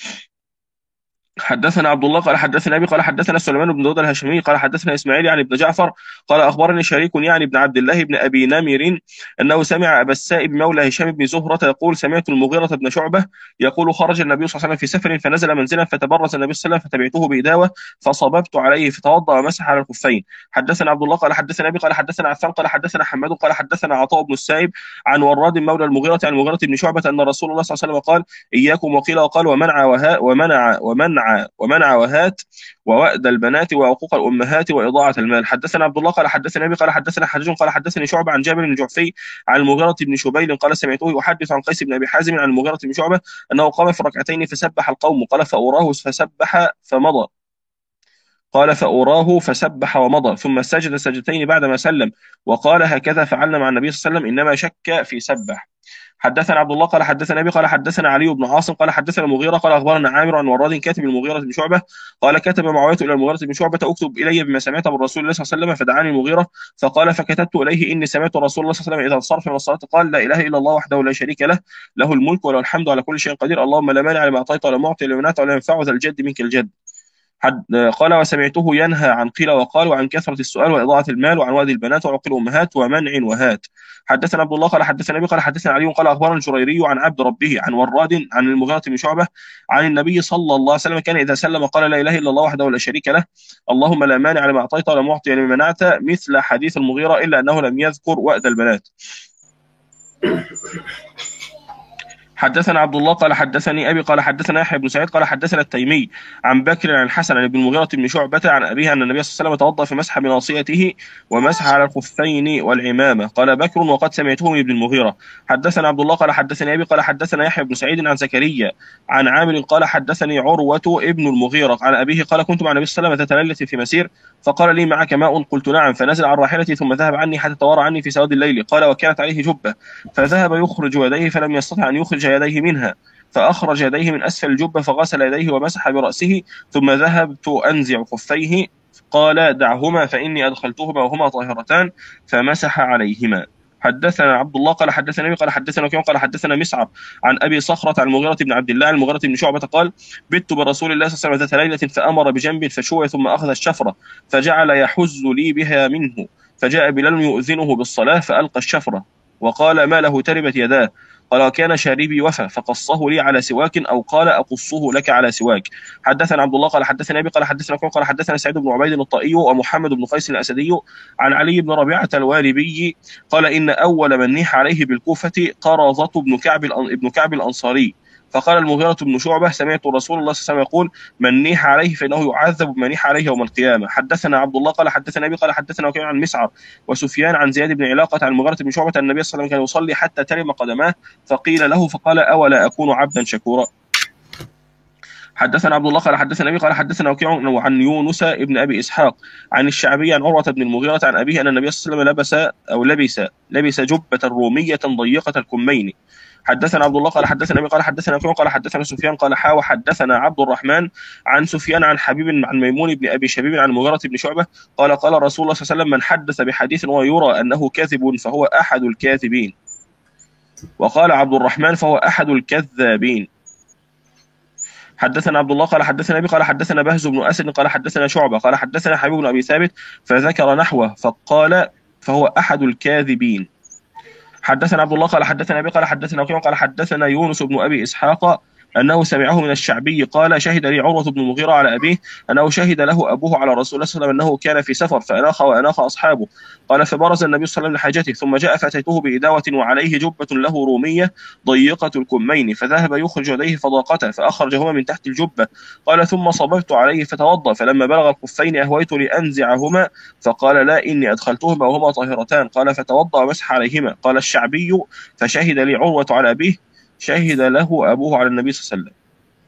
حدثنا عبد الله قال حدثنا أبي قال حدثنا سليمان بن داود الهاشمي قال حدثنا إسماعيل يعني ابن جعفر قال: أخبرني شريك يعني ابن عبد الله بن أبي نمر أنه سمع أبا السائب مولى هشام بن زهرة يقول: سمعت المغيرة بن شعبة يقول: خرج النبي صلى الله عليه وسلم في سفر فنزل منزلا فتبرز النبي صلى الله عليه وسلم فتبعته بإداوة فصببت عليه فتوضأ ومسح على الخفين. حدثنا عبد الله قال حدثنا أبي قال حدثنا عفان قال حدثنا حماد قال حدثنا عطاء بن السائب عن وراد مولى المغيرة عن المغيرة بن شعبة أن رسول الله صلى الله عليه وسلم قال: إياكم وقيل وقال ومنع وها ومنع ومنع ومنع وهات ووأد البنات وعقوق الأمهات وإضاعة المال. حدثنا عبد الله قال حدثنا أبي قال حدثنا حجاج قال حدثني شعبة عن جابر بن جعفي عن المغيرة بن شبيل قال: سمعته يحدث عن قيس بن أبي حازم عن المغيرة بن شعبة أنه قام في ركعتين فسبح القوم قال: فأراه فسبح فمضى قال فأراه فسبح ومضى ثم سجد سجدتين بعدما سلم وقال: هكذا فعلنا مع النبي صلى الله عليه وسلم إنما شك في سبح. حدثنا عبد الله قال حدثنا أبي قال حدثنا علي بن عاصم قال حدثنا المغيرة قال: أخبرنا عامر عن وراد كاتب المغيرة بن شعبة قال: كتب معاوية إلى المغيرة بن شعبة: اكتب إلي بما سمعت من رسول الله صلى الله عليه وسلم. فدعاني المغيرة فقال: فكتبت إليه: إني سمعت رسول الله صلى الله عليه وسلم إذا انصرف من الصلاة قال: لا إله إلا الله وحده لا شريك له، له الملك وله الحمد على كل شيء قدير، اللهم لا مانع لما أعطيت ولا معطي لما منعت ولا ينفع ذا الجد منك الجد. حد قال: وسمعته ينهى عن قيل وقال وعن كثرة السؤال وإضاعة المال وعن وأد البنات وعقل الأمهات ومنع وهات. حدثنا عبد الله قال حدثنا أبي قال حدثنا علي قال: أخبرنا الجريري عن عبد ربه عن وراد عن المغيرة بن شعبة عن النبي صلى الله عليه وسلم كان إذا سلم قال: لا إله إلا الله وحده لا شريك له، اللهم لا مانع لما أعطيت ولا معطي لما منعت، مثل حديث المغيرة إلا أنه لم يذكر وأد البنات. حدثنا عبد الله قال حدثني أبي قال حدثنا يحيى بن سعيد قال حدثنا التيمي عن بكر عن الحسن عن ابن المغيرة بن شعبة عن أبيه أن النبي صلى الله عليه وسلم توضأ في مسح بناصيته ومسح على الخفين والعمامة. قال بكر: وقد سمعته من ابن المغيرة. حدثنا عبد الله قال حدثني أبي قال حدثنا يحيى بن سعيد عن زكريا عن عامر قال حدثني عروة ابن المغيرة عن أبيه قال: كنت مع النبي صلى الله عليه وسلم ذات ليلة في مسير فقال لي: معك ماء؟ قلت: نعم. فنزل عن راحلتي ثم ذهب عني حتى توارى عني في سواد الليل. قال: وكانت عليه جبة فذهب يخرج يديه فلم يستطع أن يخرج يديه منها فأخرج يديه من أسفل الجبة فغسل يديه ومسح برأسه ثم ذهبت أنزع خفيه قال: دعهما فإني أدخلتهما وهما طاهرتان فمسح عليهما. حدثنا عبد الله قال حدثنا أبي قال حدثنا وكيع قال حدثنا مسعر عن أبي صخرة عن المغيرة بن عبد الله عن المغيرة بن شعبة قال: بت برسول الله صلى الله عليه وسلم ذات ليلة فأمر بجنب فشوي ثم أخذ الشفرة فجعل يحز لي بها منه، فجاء بلال يؤذنه بالصلاة فألقى الشفرة وقال: ما له تربت يداه؟ قال: وكان شاربي وفى فقصه لي على سواك أو قال: أقصه لك على سواك. حدثنا عبد الله قال حدثنا أبي قال حدثنا قال حدثنا سعيد بن عبيد الطائي ومحمد بن قيس الأسدي عن علي بن ربيعة الوالبي قال: إن أول من نيح عليه بالكوفة قرظة بن كعب ابن كعب الأنصاري. فقال المغيرة بن شعبة: سمعت رسول الله صلى الله عليه وسلم يقول: من نيح عليه فإنه يعذب بما نيح عليه يوم القيامة. حدثنا عبد الله قال حدثنا أبي قال حدثنا وكيع عن مسعر وسفيان عن زياد بن علاقة عن المغيرة بن شعبة أن النبي صلى الله عليه وسلم كان يصلي حتى ترم قدماه فقيل له فقال: أولا أكون عبدا شكورا. حدثنا عبد الله قال حدثنا أبي قال حدثنا وكيع عن يونس ابن أبي إسحاق عن الشعبي عن عروة بن المغيرة عن أبيه أن النبي صلى الله عليه وسلم لبس أو لبس لبس جبة رومية ضيقة الكمين. حدثنا عبد الله قال حدثنا ابي قال حدثنا وكيع قال حدثنا سفيان قال حا وحدثنا عبد الرحمن عن سفيان عن حبيب عن ميمون بن ابي شبيب عن المغيرة بن شعبة قال قال رسول الله صلى الله عليه وسلم من حدث بحديث ويرى انه كاذب فهو احد الكاذبين. وقال عبد الرحمن فهو احد الكذابين. حدثنا عبد الله قال حدثنا ابي قال حدثنا بهز بن اسد قال حدثنا شعبة قال حدثنا حبيب بن ابي ثابت فذكر نحوه فقال فهو احد الكاذبين. حدثنا عبد الله قال حدثنا ابي قال حدثنا وكيع قال حدثنا يونس بن ابي اسحاق انه سمعه من الشعبي قال شهد لي عروة بن المغيرة على ابيه انه شهد له ابوه على رسول الله صلى الله عليه وسلم انه كان في سفر فاناخ واناخ اصحابه. قال فبرز النبي صلى الله عليه وسلم لحاجته ثم جاء فاتيته بإداوة وعليه جبة له رومية ضيقة الكمين فذهب يخرج يديه فضاقتا فاخرجهما من تحت الجبة. قال ثم صببت عليه فتوضأ فلما بلغ الكفين اهويت لانزعهما فقال لا اني ادخلتهما وهما طاهرتان. قال فتوضأ ومسح عليهما. قال الشعبي فشهد لي عروة على ابيه شهد له ابوه على النبي صلى الله عليه وسلم.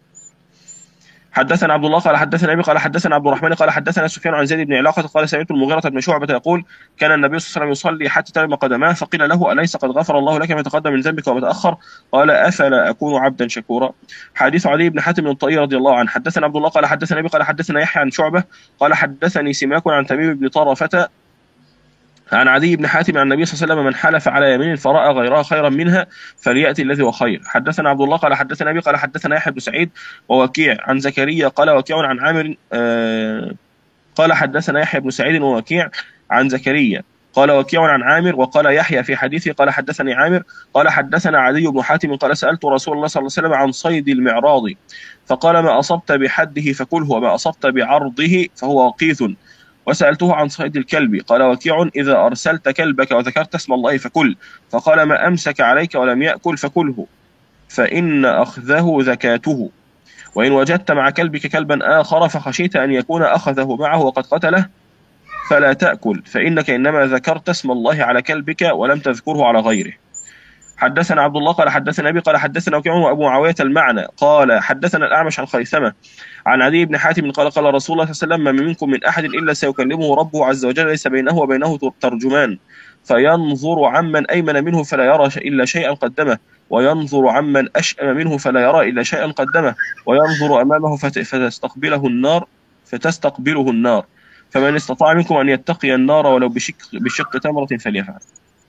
حدثنا عبد الله قال حدثنا ابي قال حدثنا عبد الرحمن قال حدثنا سفيان عن زيد بن علاقة قال سمعت المغيرة بن شعبة يقول كان النبي صلى الله عليه وسلم يصلي حتى تلم قدماه فقيل له اليس قد غفر الله لك ما تقدم من ذنبك وما تاخر؟ قال افلا اكون عبدا شكورا. حديث علي بن حاتم الطائي رضي الله عنه. حدثنا عبد الله قال حدثنا ابي قال حدثنا يحيى عن شعبة قال حدثني سماك عن تميم بن طرفة عن عدي بن حاتم عن النبي صلى الله عليه وسلم من حلف على يمين فرأى غيرها خيرا منها فليأتي الذي هو خير. حدثنا عبد الله قال حدثنا ابي قال حدثنا يحيى بن سعيد ووكيع عن زكريا قال وكيع عن عامر آه قال حدثنا يحيى بن سعيد ووكيع عن زكريا قال وكيع عن عامر وقال يحيى في حديثه قال حدثني عامر قال حدثنا عدي بن حاتم قال سألت رسول الله صلى الله عليه وسلم عن صيد المعراض فقال ما أصبت بحده فكله وما أصبت بعرضه فهو وقيث. وسألته عن صيد الكلب قال وكيع إذا أرسلت كلبك وذكرت اسم الله فكل فقال ما أمسك عليك ولم يأكل فكله فإن أخذه زكاته وإن وجدت مع كلبك كلبا آخر فخشيت أن يكون أخذه معه وقد قتله فلا تأكل فإنك إنما ذكرت اسم الله على كلبك ولم تذكره على غيره. حدثنا عبد الله قال حدثنا ابي قال حدثنا وكيع وابو معاويه المعنى قال حدثنا الاعمش عن خيثمه عن عدي بن حاتم قال قال رسول الله صلى الله عليه وسلم ما منكم من احد الا سيكلمه ربه عز وجل ليس بينه وبينه ترجمان فينظر عمن ايمن منه فلا يرى الا شيئا قدمه وينظر عمن اشأم منه فلا يرى الا شيئا قدمه وينظر امامه فتستقبله النار فتستقبله النار فمن استطاع منكم ان يتقي النار ولو بشق بشق تمرة فليفعل.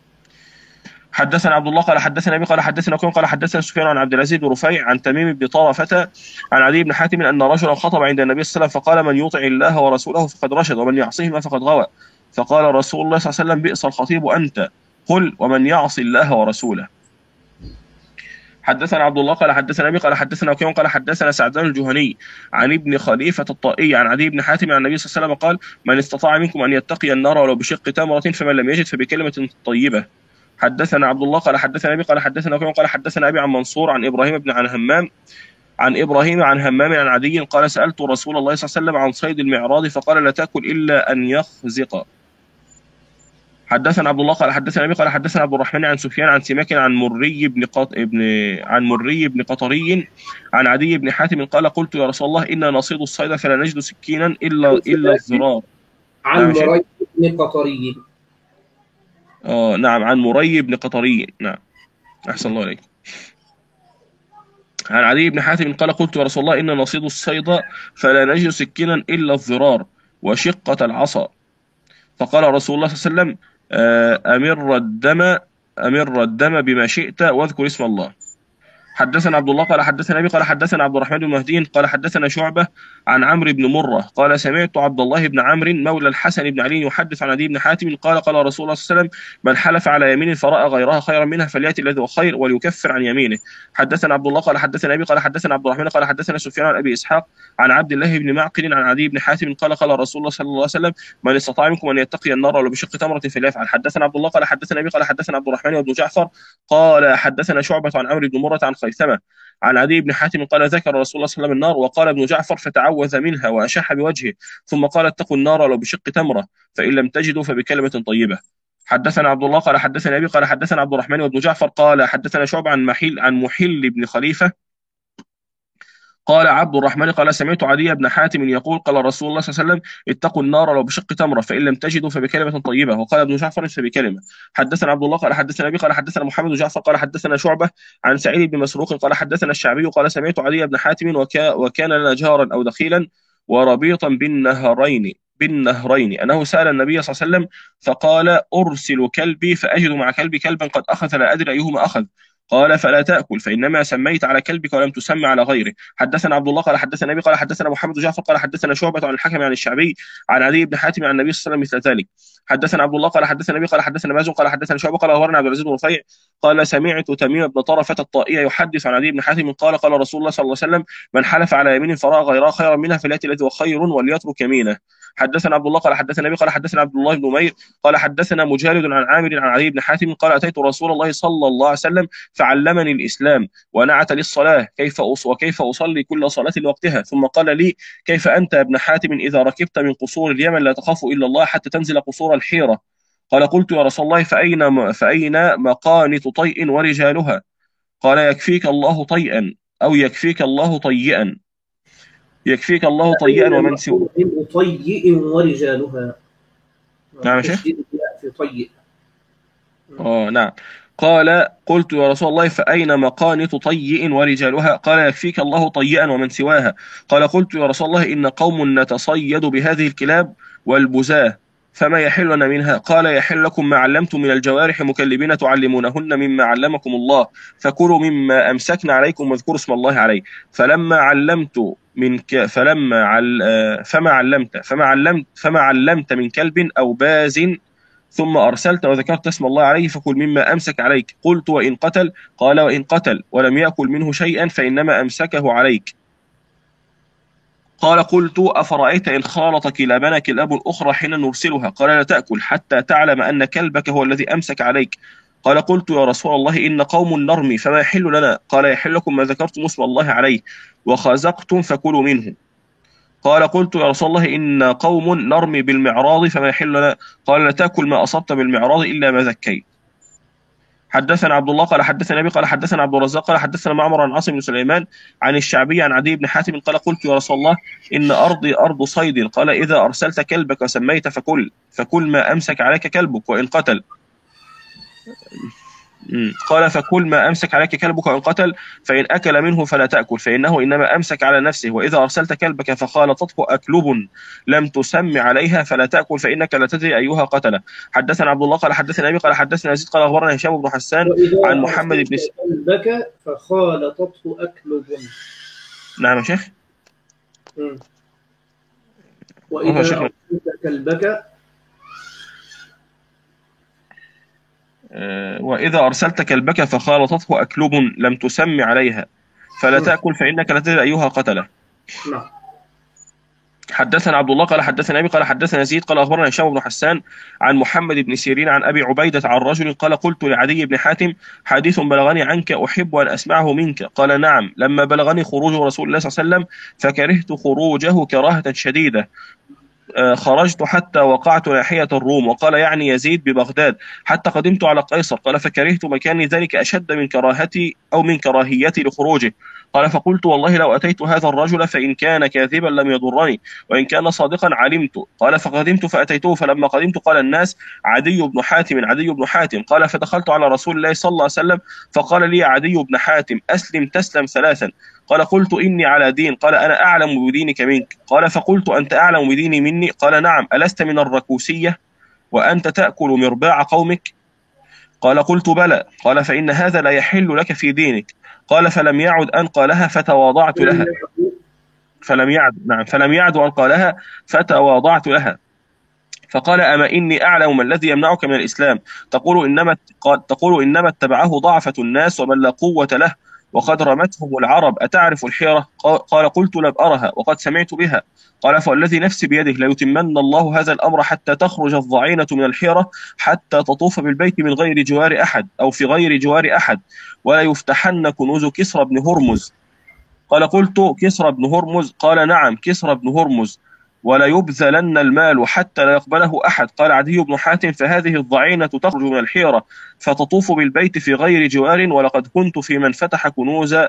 حدثنا عبد الله قال حدثنا ابي قال حدثنا كون قال حدثنا سفيان عن عبد العزيز بن رفيع عن تميم بن طرفة عن عدي بن حاتم ان رجلا خطب عند النبي صلى الله عليه وسلم فقال من يطع الله ورسوله فقد رشد ومن يعصهما فقد غوى فقال رسول الله صلى الله عليه وسلم بئس الخطيب انت قل ومن يعص الله ورسوله. حدثنا عبد الله قال حدثنا ابي قال حدثنا وكيع قال حدثنا سعدان الجهني عن ابن خليفة الطائي عن عدي بن حاتم عن النبي صلى الله عليه وسلم قال من استطاع منكم ان يتقي النار ولو بشق تمرة فمن لم يجد فبكلمة طيبة. حدثنا عبد الله قال حدثنا ابي قال حدثنا وكيع قال حدثنا ابي عن منصور عن ابراهيم بن عن همام عن ابراهيم عن همام عن عدي قال سألت رسول الله صلى الله عليه وسلم عن صيد المعراض فقال لا تأكل الا ان يخزق. حدثنا عبد الله قال حدثنا ابي قال حدثنا عبد الرحمن عن سفيان عن سماك عن مري بن قط ابن عن مري بن قطري عن عدي بن حاتم قال قلت يا رسول الله انا نصيد الصيد فلا نجد سكينا الا الا الزرار. عن مري بن قطري اه نعم عن مري بن قطري نعم احسن الله عليك. عن عدي بن حاتم قال قلت يا رسول الله إن نصيد الصيد فلا نجد سكينا إلا الضرار وشقة العصا فقال رسول الله صلى الله عليه وسلم أمر الدم أمر الدم بما شئت واذكر اسم الله. حدثنا عبد الله قال حدثنا ابي قال حدثنا عبد الرحمن بن مهدي قال حدثنا شعبة عن عمرو بن مرة قال سمعت عبد الله بن عمرو مولى الحسن بن علي يحدث عن عدي بن حاتم قال قال رسول الله صلى الله عليه وسلم من حلف على يمين فرأى غيرها خيرا منها فليأتي الذي هو خير وليكفر عن يمينه. حدثنا عبد الله قال حدثنا ابي قال حدثنا عبد الرحمن قال حدثنا سفيان عن ابي اسحاق عن عبد الله بن معقل عن عدي بن حاتم قال قال رسول الله صلى الله عليه وسلم من استطاع منكم ان يتقي النار ولو بشق تمرة فليفعل. حدثنا عبد الله قال حدثنا ابي قال حدثنا عبد الرحمن وابن جعفر قال حدثنا شعبة عن عمرو بن مرة عن خيثمة عن عدي بن حاتم قال ذكر رسول الله صلى الله عليه وسلم النار وقال ابن جعفر فتعوذ منها وأشح بوجهه ثم قال اتقوا النار ولو بشق تمرة فإن لم تجدوا فبكلمة طيبة. حدثنا عبد الله قال حدثنا أبي قال حدثنا عبد الرحمن وابن جعفر قال حدثنا شعبة عن محيل عن محل بن خليفة قال عبد الرحمن قال سمعت عدي بن حاتم يقول قال رسول الله صلى الله عليه وسلم اتقوا النار لو بشق تمرة فإن لم تجدوا فبكلمة طيبة. وقال ابن جعفر فبكلمة. حدثنا عبد الله قال حدثنا أبي قال حدثنا محمد بن جعفر قال حدثنا شعبة عن سعيد بن مسروق قال حدثنا الشعبي قال سمعت عدي بن حاتم وكا وكان لنا جارا أو دخيلا وربيطا بالنهرين بالنهرين أنه سأل النبي صلى الله عليه وسلم فقال أرسل كلبي فأجد مع كلبي كلبا قد أخذ لا أدري أيهما أخذ. قال فلا تأكل فإنما سميت على كلبك ولم تسمى على غيره. حدثنا عبد الله قال حدثنا أبي قال حدثنا محمد بن جعفر قال حدثنا شعبة عن الحكم عن الشعبي عن عدي بن حاتم عن النبي صلى الله عليه وسلم مثل ذلك. حدثنا عبد الله قال حدثنا أبي قال حدثنا مازن قال حدثنا شعبة قال أخبرنا عبد العزيز بن رفيع قال سمعت تميم بن طرفة الطائي يحدث عن عدي بن حاتم قال قال رسول الله صلى الله عليه وسلم من حلف على يمين فرأى غيرها خيرا منها فليأتي الذي هو خير وليترك يمينه. حدثنا عبد الله قال حدثنا أبي قال حدثنا عبد الله بن أمير قال حدثنا مجالد عن عامر عن عدي بن حاتم قال أتيت رسول الله صلى الله عليه وسلم فعلمني الإسلام ونعت للصلاة كيف أص وكيف أصلي كل صلاة لوقتها ثم قال لي كيف أنت يا ابن حاتم إذا ركبت من قصور اليمن لا تخاف إلا الله حتى تنزل قصور الحيرة. قال قلت يا رسول الله فأين فأين مقانط طيء ورجالها؟ قال يكفيك الله طيئا أو يكفيك الله طيئا يكفيك الله طيئا ومن سوى طيئ ورجالها. نعم يا شيخ. في طيئ. اه نعم. قال قلت يا رسول الله فأين مقانط طيئ ورجالها؟ قال يكفيك الله طيئا ومن سواها. قال قلت يا رسول الله إن قوم نتصيد بهذه الكلاب والبزاه فما يحل لنا منها؟ قال يحل لكم ما علمتم من الجوارح مكلبين تعلمونهن مما علمكم الله فكلوا مما أمسكن عليكم واذكروا اسم الله عليه. فلما علمت من ك... فلما عل... فما علمت فما علمت فما علمت من كلب أو باز ثم أرسلت وذكرت اسم الله عليه فكل مما أمسك عليك. قلت وإن قتل؟ قال وإن قتل ولم يأكل منه شيئا فإنما أمسكه عليك. قال قلت أفرأيت إن خالط كلابنا كلاب أخرى حين نرسلها؟ قال لا تأكل حتى تعلم أن كلبك هو الذي أمسك عليك. قال قلت يا رسول الله إن قوم نرمي فما يحل لنا؟ قال يحل لكم ما ذكرتم اسم الله عليه وخزقتم فكلوا منه. قال قلت يا رسول الله إن قوم نرمي بالمعراض فما يحل لنا؟ قال لا تأكل ما أصبت بالمعراض إلا ما ذكيت. حدثنا عبد الله قال حدثنا أبي قال حدثنا عبد الرزاق قال حدثنا معمر عن عاصم بن سليمان عن الشعبي عن عدي بن حاتم قال قلت يا رسول الله إن أرضي أرض صيد. قال إذا أرسلت كلبك وسميت فكل فكل ما أمسك عليك كلبك وإن قتل. قال فكل ما أمسك عليك كلبك وإن قتل فإن أكل منه فلا تأكل فإنه إنما أمسك على نفسه وإذا أرسلت كلبك فخالطته أكلب لم تسم عليها فلا تأكل فإنك لا تدري أيها قتل. حدثنا عبد الله قال حدثنا أبي قال حدثنا يزيد قال أخبرنا هشام بن حسان عن محمد بن كلبك فخالطته أكلب. نعم يا شيخ. وإذا أرسلت كلبك وإذا أرسلت كلبك فخالطته أكلب لم تسم عليها فلا تأكل فإنك لا تدري أيها قتله. حدثنا عبد الله قال حدثنا أبي قال حدثنا يزيد قال أخبرنا هشام بن حسان عن محمد بن سيرين عن أبي عبيدة عن رجل قال قلت لعدي بن حاتم حديث بلغني عنك أحب أن أسمعه منك. قال نعم لما بلغني خروج رسول الله صلى الله عليه وسلم فكرهت خروجه كراهة شديدة خرجت حتى وقعت ناحية الروم. وقال يعني يزيد ببغداد حتى قدمت على قيصر. قال فكرهت مكاني ذلك أشد من كراهتي أو من كراهيتي لخروجه. قال فقلت والله لو أتيت هذا الرجل فإن كان كاذبا لم يضرني وإن كان صادقا علمت. قال فقدمت فأتيته فلما قدمت قال الناس عدي بن حاتم عدي بن حاتم. قال فدخلت على رسول الله صلى الله عليه وسلم فقال لي عدي بن حاتم أسلم تسلم ثلاثا. قال قلت إني على دين. قال أنا أعلم بدينك منك. قال فقلت أنت أعلم بديني مني؟ قال نعم ألست من الركوسية وأنت تأكل مرباع قومك؟ قال قلت بلى. قال فإن هذا لا يحل لك في دينك. قال فلم يعد أن قالها فتواضعت لها فلم يعد نعم فلم يعد أن قالها فتواضعت لها. فقال أما إني أعلم ما الذي يمنعك من الإسلام؟ تقول إنما تقول إنما اتبعه ضعفة الناس ومن لا قوة له وقد رمتهم العرب أتعرف الحيرة؟ قال قلت لم أرها وقد سمعت بها. قال فالذي نفسي بيده ليتمن الله هذا الأمر حتى تخرج الضعينة من الحيرة حتى تطوف بالبيت من غير جوار أحد أو في غير جوار أحد ولا يفتحن كنوز كسرى بن هرمز. قال قلت كسرى بن هرمز؟ قال نعم كسرى بن هرمز. ولا يبذلن المال حتى لا يقبله أحد. قال عدي بن حاتم فهذه الضعينة تخرج من الحيرة فتطوف بالبيت في غير جوار ولقد كنت في من فتح كنوز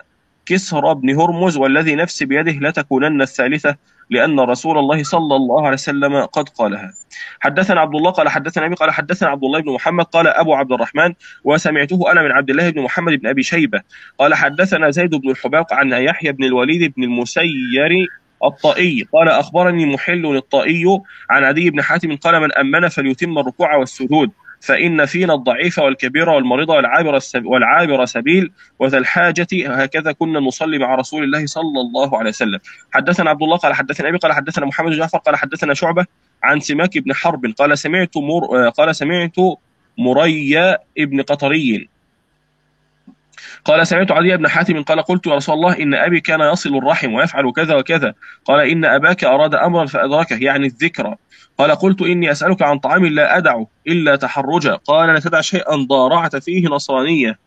كسرى بن هرمز والذي نفسي بيده لتكونن الثالثة، لأن رسول الله صلى الله عليه وسلم قد قالها. حدثنا عبد الله قال حدثنا أبي قال حدثنا عبد الله بن محمد قال أبو عبد الرحمن وسمعته أنا من عبد الله بن محمد بن أبي شيبة قال حدثنا زيد بن الحباق عن يحيى بن الوليد بن المسير الطائي قال أخبرني محل الطائي عن عدي بن حاتم قال من أمن فليتم الركوع والسجود، فإن فينا الضعيف والكبير والمريض والعابر والعابر سبيل وذا الحاجة، هكذا كنا نصلي مع رسول الله صلى الله عليه وسلم. حدثنا عبد الله قال حدثنا أبي قال حدثنا محمد بن جعفر قال حدثنا شعبة عن سماك بن حرب قال سمعت مر قال سمعت مريا ابن قطري قال سمعت عدي بن حاتم قال قلت يا رسول الله إن أبي كان يصل الرحم ويفعل كذا وكذا، قال إن أباك أراد أمرا فأدركه يعني الذكرى، قال قلت إني أسألك عن طعام لا أدعه إلا تحرجا، قال لا تدع شيئا ضارعت فيه نصرانية،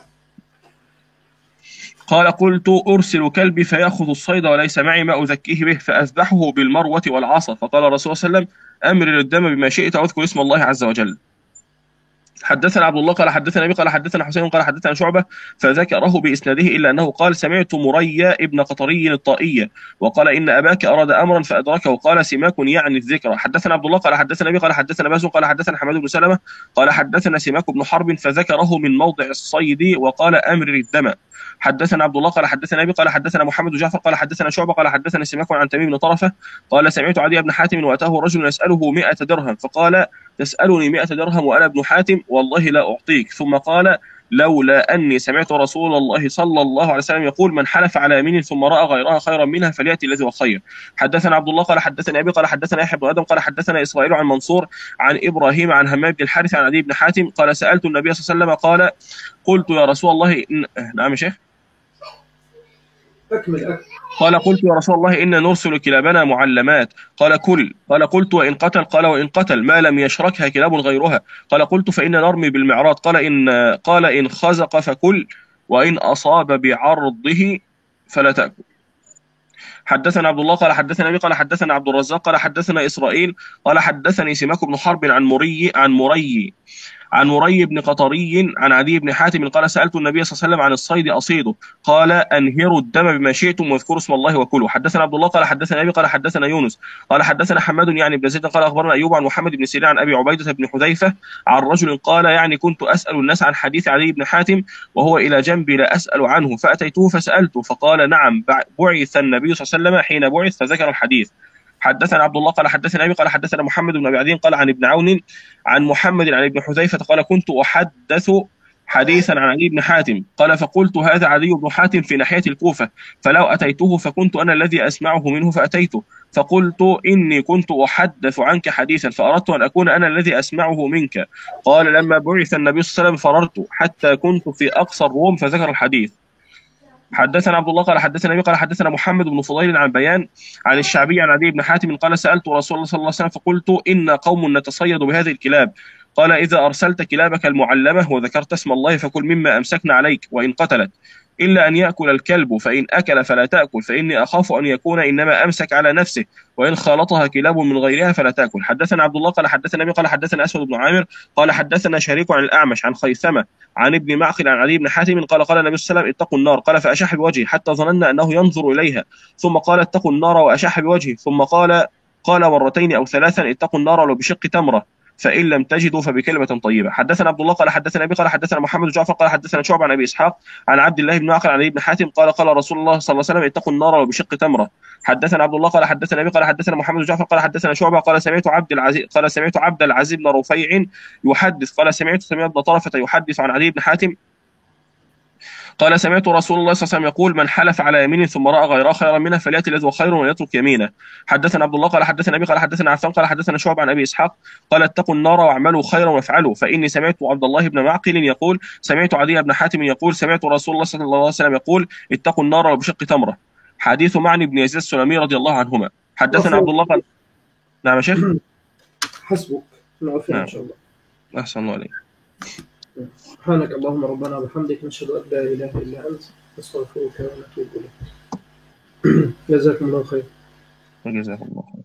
قال قلت أرسل كلبي فيأخذ الصيد وليس معي ما أزكيه به فأذبحه بالمروة والعصا، فقال الرسول صلى الله عليه وسلم أمر الدم بما شئت واذكر اسم الله عز وجل. حدثنا عبد الله قال حدثنا أبي قال حدثنا حسين قال حدثنا شعبة فذكره بإسناده إلا أنه قال سمعت مريا ابن قطري الطائية وقال إن أباك أراد أمرا فأدركه، قال سماك يعني الذكرى. حدثنا عبد الله قال حدثنا أبي قال حدثنا باز قال حدثنا حماد بن سلمة قال حدثنا سماك بن حرب فذكره من موضع الصيد وقال أمر الدم. حدثنا عبد الله قال حدثنا أبي قال حدثنا محمد بن جعفر قال حدثنا شعبة قال حدثنا سماك عن تميم بن طرفة قال سمعت عدي بن حاتم وأتاه رجل يسأله مئة درهم فقال تسألني مئة درهم وأنا ابن حاتم والله لا أعطيك، ثم قال لولا أني سمعت رسول الله صلى الله عليه وسلم يقول من حلف على يمين ثم رأى غيرها خيرا منها فليأتي الذي هو خير. حدثنا عبد الله قال حدثنا أبي قال حدثنا يحيى بن آدم قال حدثنا إسرائيل عن منصور عن إبراهيم عن همام بن الحارث عن عدي بن حاتم قال سألت النبي صلى الله عليه وسلم قال قلت يا رسول الله إن... نعم يا شيخ أكمل أكمل. قال قلت يا رسول الله إن نرسل كلابنا معلمات، قال كل، قال قلت وإن قتل، قال وإن قتل ما لم يشركها كلاب غيرها، قال قلت فإن نرمي بالمعراض، قال إن قال إن خزق فكل وإن أصاب بعرضه فلا تأكل. حدثنا عبد الله قال حدثنا أبي قال حدثنا عبد الرزاق قال حدثنا إسرائيل قال حدثني سماك بن حرب عن مري عن مري عن مري بن قطري عن عدي بن حاتم قال سألت النبي صلى الله عليه وسلم عن الصيد أصيده، قال أنهروا الدم بما شئتم واذكروا اسم الله وكلوا. حدثنا عبد الله قال حدثنا أبي قال حدثنا يونس قال حدثنا حماد يعني بن زيد قال أخبرنا أيوب عن محمد بن سيرين عن أبي عبيدة بن حذيفة عن رجل قال يعني كنت أسأل الناس عن حديث عدي بن حاتم وهو إلى جنبي لا أسأل عنه، فأتيته فسألته فقال نعم بعث النبي صلى الله عليه وسلم حين بعث فذكر الحديث. حدثنا عبد الله قال حدثنا أبي قال حدثنا محمد بن أبي عدي قال عن ابن عون عن محمد عن ابن حذيفة قال كنت أحدث حديثا عن علي بن حاتم قال فقلت هذا عدي بن حاتم في ناحية الكوفة، فلو أتيته فكنت أنا الذي أسمعه منه فأتيته فقلت إني كنت أحدث عنك حديثا فأردت أن أكون أنا الذي أسمعه منك، قال لما بعث النبي صلى الله عليه وسلم فررت حتى كنت في أقصى الروم فذكر الحديث. حدثنا عبد الله قال حدثنا أبي قال حدثنا محمد بن فضيل عن بيان عن الشعبي عن عدي بن حاتم قال سألت رسول الله صلى الله عليه وسلم فقلت إن قوم نتصيد بهذه الكلاب، قال إذا أرسلت كلابك المعلمة وذكرت اسم الله فكل مما أمسكنا عليك وإن قتلت، إلا أن يأكل الكلب، فإن أكل فلا تأكل فإني أخاف أن يكون إنما أمسك على نفسه، وإن خالطها كلاب من غيرها فلا تأكل. حدثنا عبد الله قال حدثنا أبي قال حدثنا أسود بن عامر قال حدثنا شريك عن الأعمش عن خيثمة عن ابن معقل عن علي بن حاتم قال قال النبي صلى الله عليه وسلم اتقوا النار، قال فأشح بوجهه حتى ظننا أنه ينظر إليها، ثم قال اتقوا النار وأشح بوجهه، ثم قال قال مرتين أو ثلاثا اتقوا النار ولو بشق تمرة فإن لم تجدوا فبكلمة طيبة. حدثنا عبد الله قال حدثنا أبي قال حدثنا محمد بن جعفر قال حدثنا شعبة عن أبي إسحاق عن عبد الله بن معقل عن علي بن حاتم قال قال رسول الله صلى الله عليه وسلم اتقوا النار ولو بشق تمرة. حدثنا عبد الله قال حدثنا أبي قال حدثنا محمد بن جعفر قال حدثنا شعبة قال سمعت عبد العزيز قال سمعت عبد العزيز بن رفيع يحدث قال سمعت سمير بن طرفة يحدث عن علي بن حاتم قال سمعت رسول الله صلى الله عليه وسلم يقول من حلف على يمين ثم راى غيرها خيرا منها فليأتي الذي هو خير وليترك يمينه. حدثنا عبد الله قال حدثنا ابي قال حدثنا عفان قال حدثنا شعبة عن ابي اسحاق قال اتقوا النار واعملوا خيرا وافعلوا، فاني سمعت عبد الله بن معقل يقول سمعت عدي بن حاتم يقول سمعت رسول الله صلى الله عليه وسلم يقول اتقوا النار وبشق تمره. حديث معني بن يزيد السلمي رضي الله عنهما. حدثنا عبد الله قال نعم يا شيخ حسبك نعرفين نعم. إن شاء الله. أحسن الله عليك. سبحانك اللهم ربنا وبحمدك نشهد أن لا إله إلا أنت نستغفرك ونتوب إليك. جزاكم الله خير. جزاكم الله خير.